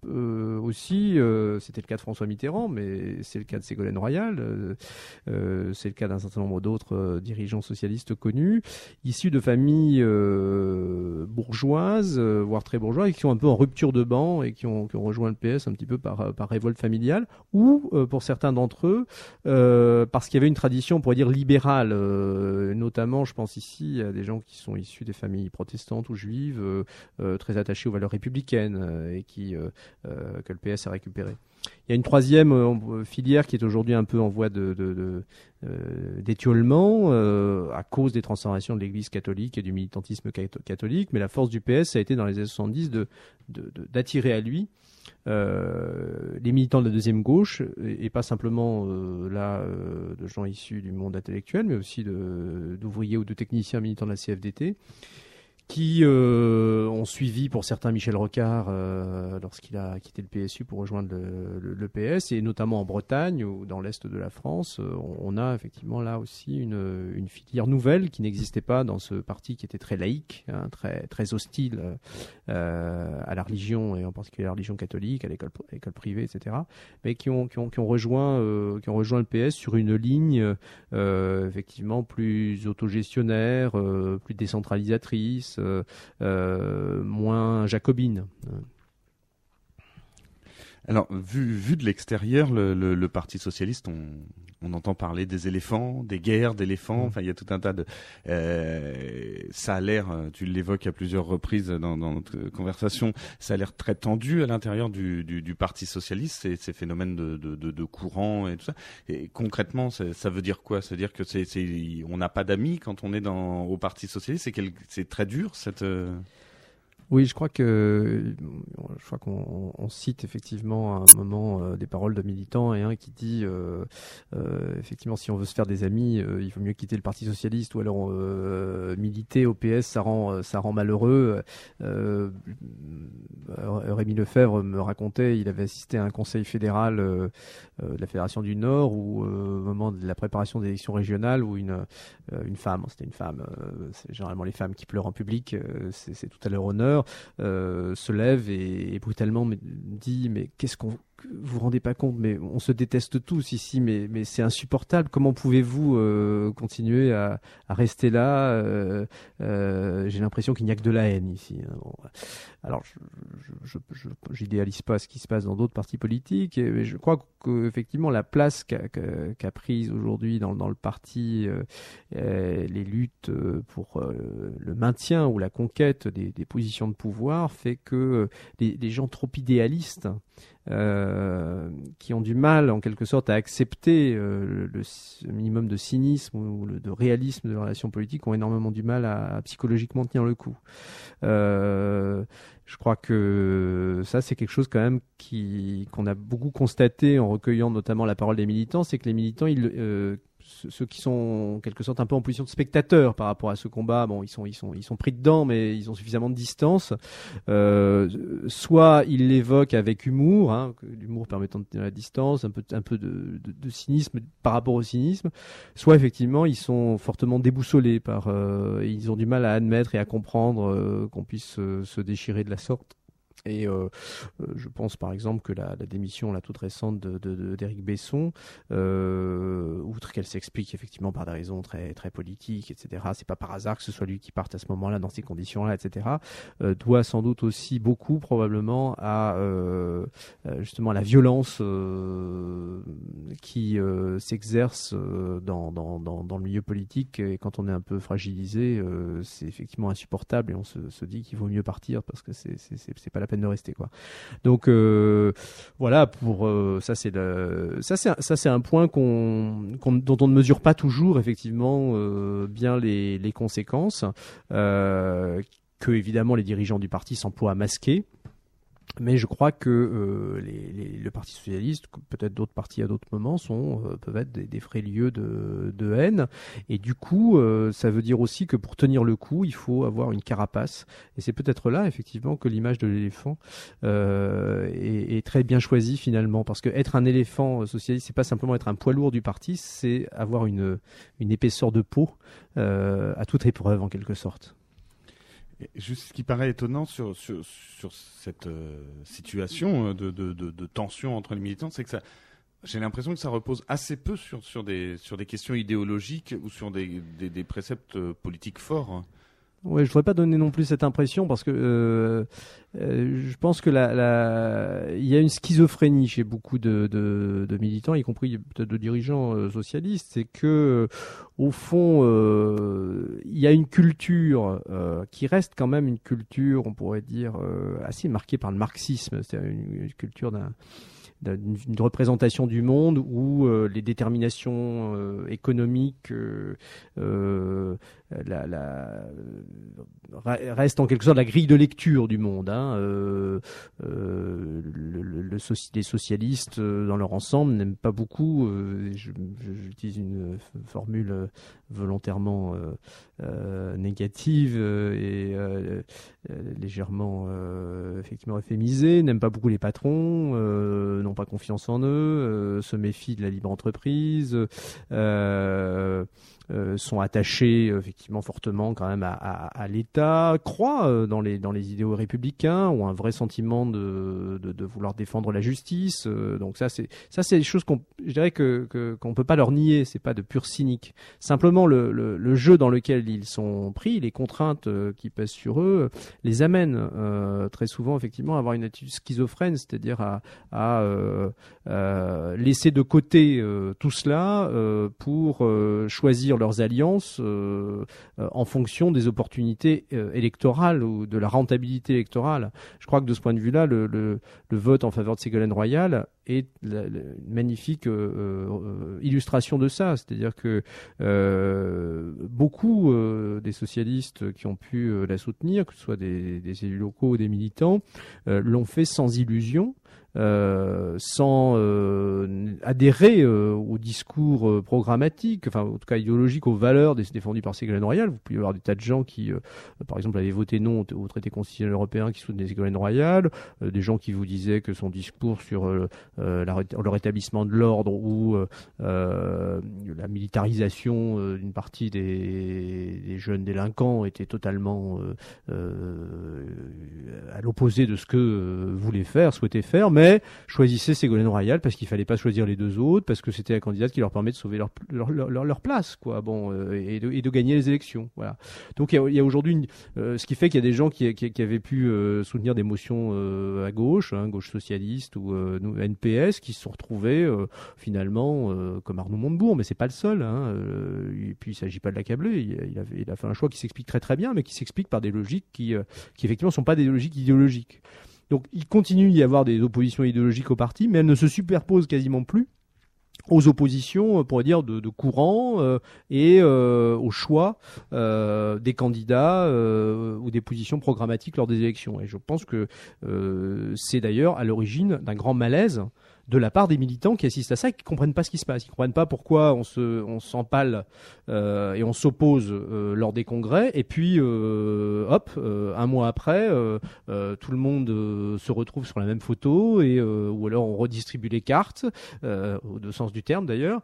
Speaker 2: euh, aussi, euh, c'était le cas de François Mitterrand, mais c'est le cas de Ségolène Royal, euh, euh, c'est le cas d'un certain nombre d'autres euh, dirigeants socialistes connus, issus de familles euh, bourgeoises, euh, voire très bourgeoises, et qui sont un peu en rupture de banc et qui ont, qui ont rejoint le P S un petit peu par, par révolte familiale, ou euh, pour certains d'entre eux, euh, parce qu'il y avait une tradition, on pourrait dire, libérale, euh, notamment, je pense ici à des gens qui sont issus des familles protestantes ou juives, euh, euh, très attachés aux valeurs républicaines, euh, et qui, euh, euh, que le P S a récupéré. Il y a une troisième euh, filière qui est aujourd'hui un peu en voie de, de, de, euh, d'étiolement euh, à cause des transformations de l'Église catholique et du militantisme catholique, mais la force du P S a été dans les années soixante-dix de, de, de, d'attirer à lui Euh, les militants de la deuxième gauche, et, et pas simplement euh, là euh, de gens issus du monde intellectuel, mais aussi de, d'ouvriers ou de techniciens militants de la C F D T, qui euh, ont suivi pour certains Michel Rocard euh, lorsqu'il a quitté le P S U pour rejoindre le, le, le P S, et notamment en Bretagne ou dans l'est de la France, euh, on a effectivement là aussi une, une filière nouvelle qui n'existait pas dans ce parti qui était très laïque, hein, très, très hostile euh, à la religion, et en particulier à la religion catholique, à l'école, à l'école privée, et cetera, mais qui ont, qui ont, qui ont, rejoint, euh, qui ont rejoint le P S sur une ligne euh, effectivement plus autogestionnaire, euh, plus décentralisatrice, Euh, euh, moins jacobine.
Speaker 4: Alors, vu, vu de l'extérieur, le, le, le Parti socialiste, on, on entend parler des éléphants, des guerres d'éléphants. Enfin, il y a tout un tas de. Euh, ça a l'air, tu l'évoques à plusieurs reprises dans, dans notre conversation, ça a l'air très tendu à l'intérieur du, du, du Parti socialiste, ces, ces phénomènes de, de, de, de courant et tout ça. Et concrètement, ça, ça veut dire quoi ? Ça veut dire que c'est, c'est, on n'a pas d'amis quand on est dans, au Parti socialiste. C'est, quel, c'est très dur cette. Euh...
Speaker 2: Oui, je crois que je crois qu'on on cite effectivement à un moment euh, des paroles de militants, et un qui dit euh, euh, effectivement, si on veut se faire des amis, euh, il vaut mieux quitter le Parti socialiste, ou alors euh, militer au P S, ça rend ça rend malheureux. Euh, Rémi Lefebvre me racontait, il avait assisté à un conseil fédéral euh, de la Fédération du Nord, où euh, au moment de la préparation des élections régionales, où une euh, une femme, c'était une femme, euh, c'est généralement les femmes qui pleurent en public, euh, c'est, c'est tout à leur honneur. Euh, se lève et, et brutalement me dit mais qu'est-ce qu'on vous vous rendez pas compte, mais on se déteste tous ici, mais mais c'est insupportable, comment pouvez-vous euh, continuer à, à rester là, euh, euh, j'ai l'impression qu'il n'y a que de la haine ici. Bon, alors je, je, je, je j'idéalise pas ce qui se passe dans d'autres partis politiques, mais je crois qu'effectivement la place qu'a, qu'a, qu'a prise aujourd'hui dans, dans le parti euh, euh, les luttes pour euh, le maintien ou la conquête des, des positions de pouvoir fait que les, les gens trop idéalistes Euh, qui ont du mal en quelque sorte à accepter euh, le, le minimum de cynisme ou le, de réalisme de la relation politique ont énormément du mal à, à psychologiquement tenir le coup. Euh, je crois que ça c'est quelque chose quand même qui, qu'on a beaucoup constaté en recueillant notamment la parole des militants, c'est que les militants ils, euh, ceux qui sont en quelque sorte un peu en position de spectateur par rapport à ce combat, bon, ils sont, ils sont, ils sont pris dedans, mais ils ont suffisamment de distance. Euh, soit ils l'évoquent avec humour, hein, l'humour permettant de tenir la distance, un peu, un peu de, de, de cynisme par rapport au cynisme. Soit effectivement, ils sont fortement déboussolés par, euh, ils ont du mal à admettre et à comprendre euh, qu'on puisse euh, se déchirer de la sorte. Et euh, je pense par exemple que la, la démission la toute récente de, de, de, d'Éric Besson, euh, outre qu'elle s'explique effectivement par des raisons très, très politiques, et cetera, c'est pas par hasard que ce soit lui qui parte à ce moment-là, dans ces conditions-là, et cetera, euh, doit sans doute aussi beaucoup probablement à euh, justement la violence euh, qui euh, s'exerce dans, dans, dans, dans le milieu politique, et quand on est un peu fragilisé, euh, c'est effectivement insupportable, et on se, se dit qu'il vaut mieux partir parce que c'est, c'est, c'est, c'est pas la peine de rester, quoi. Donc euh, voilà, pour euh, ça c'est le, ça c'est ça c'est un point qu'on, qu'on dont on ne mesure pas toujours effectivement euh, bien les les conséquences euh, que évidemment les dirigeants du parti s'emploient à masquer. Mais je crois que euh, les, les, le Parti socialiste, peut-être d'autres partis à d'autres moments, sont, euh, peuvent être des, des vrais lieux de, de haine. Et du coup, euh, ça veut dire aussi que pour tenir le coup, il faut avoir une carapace. Et c'est peut-être là, effectivement, que l'image de l'éléphant euh, est, est très bien choisie finalement. Parce que être un éléphant socialiste, c'est pas simplement être un poids lourd du parti, c'est avoir une, une épaisseur de peau euh, à toute épreuve, en quelque sorte.
Speaker 4: Et juste ce qui paraît étonnant sur, sur, sur cette euh, situation de, de, de, de tension entre les militants, c'est que ça, j'ai l'impression que ça repose assez peu sur, sur, des, sur des questions idéologiques ou sur des, des, des préceptes politiques forts.
Speaker 2: Ouais, je voudrais pas donner non plus cette impression parce que euh, euh, je pense que la, la, il y a une schizophrénie chez beaucoup de, de, de militants, y compris peut-être de dirigeants euh, socialistes, c'est que au fond, euh, il y a une culture euh, qui reste quand même une culture, on pourrait dire, euh, assez marquée par le marxisme, c'est-à-dire une, une culture d'un d'une une représentation du monde où euh, les déterminations euh, économiques euh, euh, la, la, restent en quelque sorte la grille de lecture du monde. Hein. Euh, euh, le, le, le soci, les socialistes, euh, dans leur ensemble, n'aiment pas beaucoup, euh, je, je, j'utilise une formule euh, volontairement euh, euh, négative euh, et euh, euh, légèrement euh, effectivement euphémisée, n'aiment pas beaucoup les patrons, euh, n'ont pas confiance en eux, euh, se méfient de la libre entreprise, euh, euh, sont attachés euh, effectivement fortement quand même à, à, à l'État, croient euh, dans les dans les idéaux républicains, ont un vrai sentiment de de, de vouloir défendre la justice. Euh, donc ça c'est ça c'est des choses qu'on je dirais que, que qu'on peut pas leur nier, c'est pas de pur cynique. Simplement le, le le jeu dans lequel ils sont pris, les contraintes euh, qui pèsent sur eux, les amènent euh, très souvent effectivement à avoir une attitude schizophrène, c'est-à-dire à à euh, euh, laisser de côté euh, tout cela euh, pour euh, choisir leurs alliances euh, euh, en fonction des opportunités euh, électorales ou de la rentabilité électorale. Je crois que de ce point de vue-là, le, le, le vote en faveur de Ségolène Royal est la, la, une magnifique euh, euh, illustration de ça. C'est-à-dire que euh, beaucoup euh, des socialistes qui ont pu euh, la soutenir, que ce soit des, des élus locaux ou des militants, euh, l'ont fait sans illusion. Euh, sans euh, adhérer euh, au discours euh, programmatique, enfin en tout cas idéologique, aux valeurs des, défendues par Ségolène Royal. Vous pouvez avoir des tas de gens qui, euh, par exemple, avaient voté non au, au traité constitutionnel européen qui soutenaient Ségolène Royal, euh, des gens qui vous disaient que son discours sur euh, euh, la, le rétablissement de l'ordre ou euh, la militarisation euh, d'une partie des, des jeunes délinquants était totalement euh, euh, à l'opposé de ce que euh, voulait faire, souhaitait faire, mais choisissaient Ségolène Royal parce qu'il fallait pas choisir les deux autres, parce que c'était la candidate qui leur permet de sauver leur leur, leur, leur place, quoi. Bon, euh, et, de, et de gagner les élections. Voilà. Donc il y a, il y a aujourd'hui, une, euh, ce qui fait qu'il y a des gens qui, qui, qui avaient pu euh, soutenir des motions euh, à gauche, hein, gauche socialiste ou euh, N P S, qui se sont retrouvés euh, finalement euh, comme Arnaud Montebourg, mais c'est pas le seul. Hein, euh, et puis il s'agit pas de l'accabler. Il, il, avait, il a fait un choix qui s'explique très très bien, mais qui s'explique par des logiques qui, euh, qui effectivement sont pas des logiques idéologiques. Donc il continue d'y avoir des oppositions idéologiques au parti, mais elles ne se superposent quasiment plus aux oppositions, on pourrait dire, de, de courant euh, et euh, au choix euh, des candidats euh, ou des positions programmatiques lors des élections. Et je pense que euh, c'est d'ailleurs à l'origine d'un grand malaise de la part des militants qui assistent à ça et qui comprennent pas ce qui se passe. Ils comprennent pas pourquoi on se, on s'empale euh, et on s'oppose euh, lors des congrès. Et puis, euh, hop, euh, un mois après, euh, euh, tout le monde euh, se retrouve sur la même photo et euh, ou alors on redistribue les cartes, euh, au deux sens du terme d'ailleurs,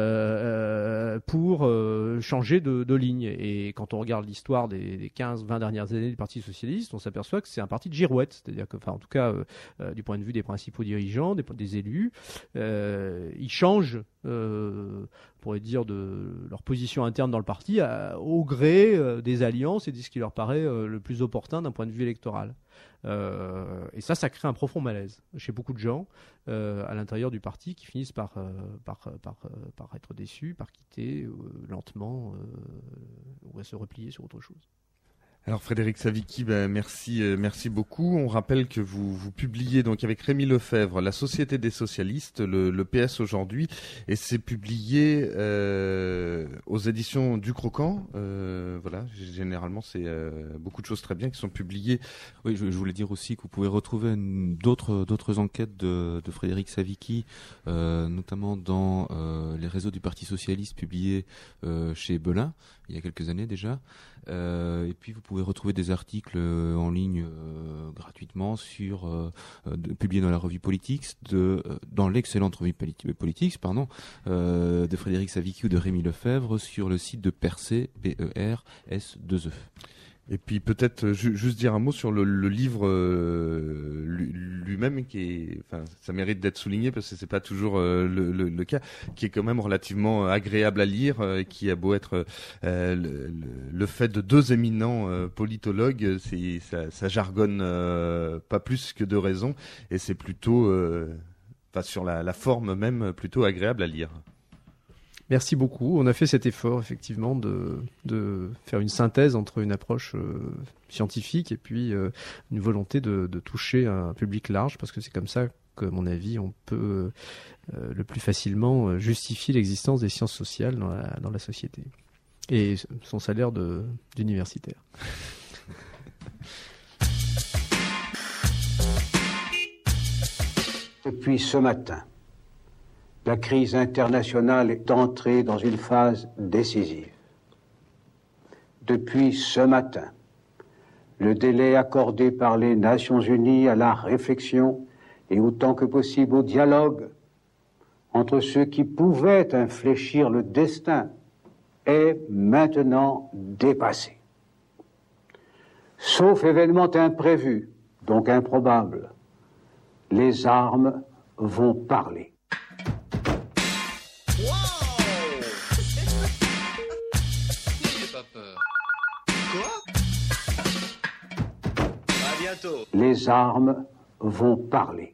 Speaker 2: euh, pour euh, changer de, de ligne. Et quand on regarde l'histoire des, des quinze vingt dernières années du Parti socialiste, on s'aperçoit que c'est un parti de girouette. C'est-à-dire que, enfin, en tout cas, euh, du point de vue des principaux dirigeants, des, des élus, Euh, ils changent, euh, on pourrait dire, de leur position interne dans le parti à, au gré euh, des alliances et de ce qui leur paraît euh, le plus opportun d'un point de vue électoral. Euh, et ça, ça crée un profond malaise chez beaucoup de gens euh, à l'intérieur du parti qui finissent par, euh, par, par, par, par être déçus, par quitter euh, lentement euh, ou à se replier sur autre chose.
Speaker 4: Alors Frédéric Savicki, ben merci, euh, merci beaucoup. On rappelle que vous, vous publiez donc avec Rémi Lefebvre La Société des socialistes, le, le P S aujourd'hui, et c'est publié euh, aux éditions du Croquant. Euh, voilà, généralement c'est euh, beaucoup de choses très bien qui sont publiées.
Speaker 5: Oui, je, je voulais dire aussi que vous pouvez retrouver une, d'autres d'autres enquêtes de, de Frédéric Savicki, euh, notamment dans euh, les réseaux du Parti socialiste publiés euh, chez Belin il y a quelques années déjà. Euh, et puis vous pouvez retrouver des articles euh, en ligne euh, gratuitement sur euh, de, publiés dans la revue Politics, de euh, dans l'excellente revue Politi- Politics, pardon, euh, de Frédéric Savicki ou de Rémi Lefebvre sur le site de Percé, P E R S deux E.
Speaker 4: Et puis peut-être ju- juste dire un mot sur le, le livre euh, lui-même, qui est, enfin, ça mérite d'être souligné parce que c'est pas toujours euh, le, le, le cas, qui est quand même relativement agréable à lire, euh, qui a beau être euh, le, le, le fait de deux éminents euh, politologues, c'est, ça, ça jargonne euh, pas plus que de raison, et c'est plutôt, euh, enfin, sur la, la forme même, plutôt agréable à lire.
Speaker 2: Merci beaucoup. On a fait cet effort, effectivement, de, de faire une synthèse entre une approche euh, scientifique et puis euh, une volonté de, de toucher un public large, parce que c'est comme ça que, à mon avis, on peut euh, le plus facilement justifier l'existence des sciences sociales dans la, dans la société. Et son salaire de, d'universitaire.
Speaker 9: Depuis ce matin, la crise internationale est entrée dans une phase décisive. Depuis ce matin, le délai accordé par les Nations Unies à la réflexion et autant que possible au dialogue entre ceux qui pouvaient infléchir le destin est maintenant dépassé. Sauf événement imprévu, donc improbable, les armes vont parler. Les armes vont parler.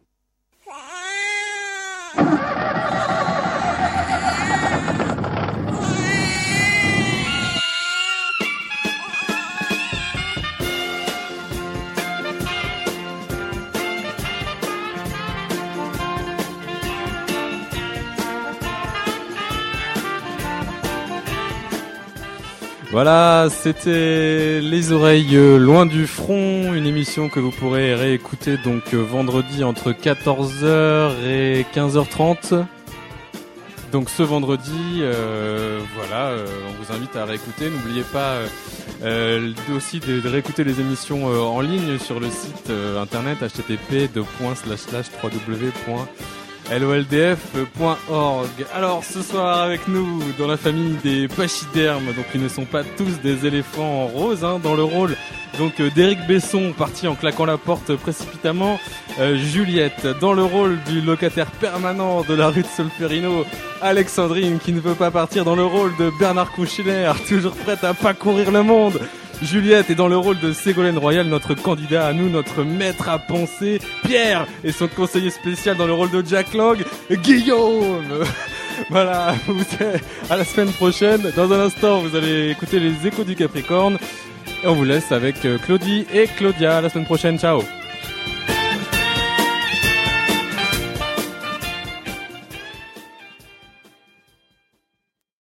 Speaker 10: Voilà, c'était Les Oreilles Loin du Front, une émission que vous pourrez réécouter donc vendredi entre quatorze heures et quinze heures trente. Donc ce vendredi, euh, voilà, euh, on vous invite à réécouter. N'oubliez pas euh, aussi de, de réécouter les émissions euh, en ligne sur le site euh, internet h t t p deux points slash slash w w w point l o l d f point org. Alors ce soir avec nous dans la famille des pachydermes, donc ils ne sont pas tous des éléphants en rose, hein, dans le rôle donc euh, d'Éric Besson parti en claquant la porte précipitamment, euh, Juliette dans le rôle du locataire permanent de la rue de Solferino, Alexandrine qui ne veut pas partir dans le rôle de Bernard Kouchner, toujours prête à parcourir le monde. Juliette est dans le rôle de Ségolène Royal, notre candidat à nous, notre maître à penser. Pierre est son conseiller spécial dans le rôle de Jack Lang. Guillaume voilà, vous êtes à la semaine prochaine. Dans un instant, vous allez écouter les échos du Capricorne. Et on vous laisse avec Claudie et Claudia. À la semaine prochaine, ciao.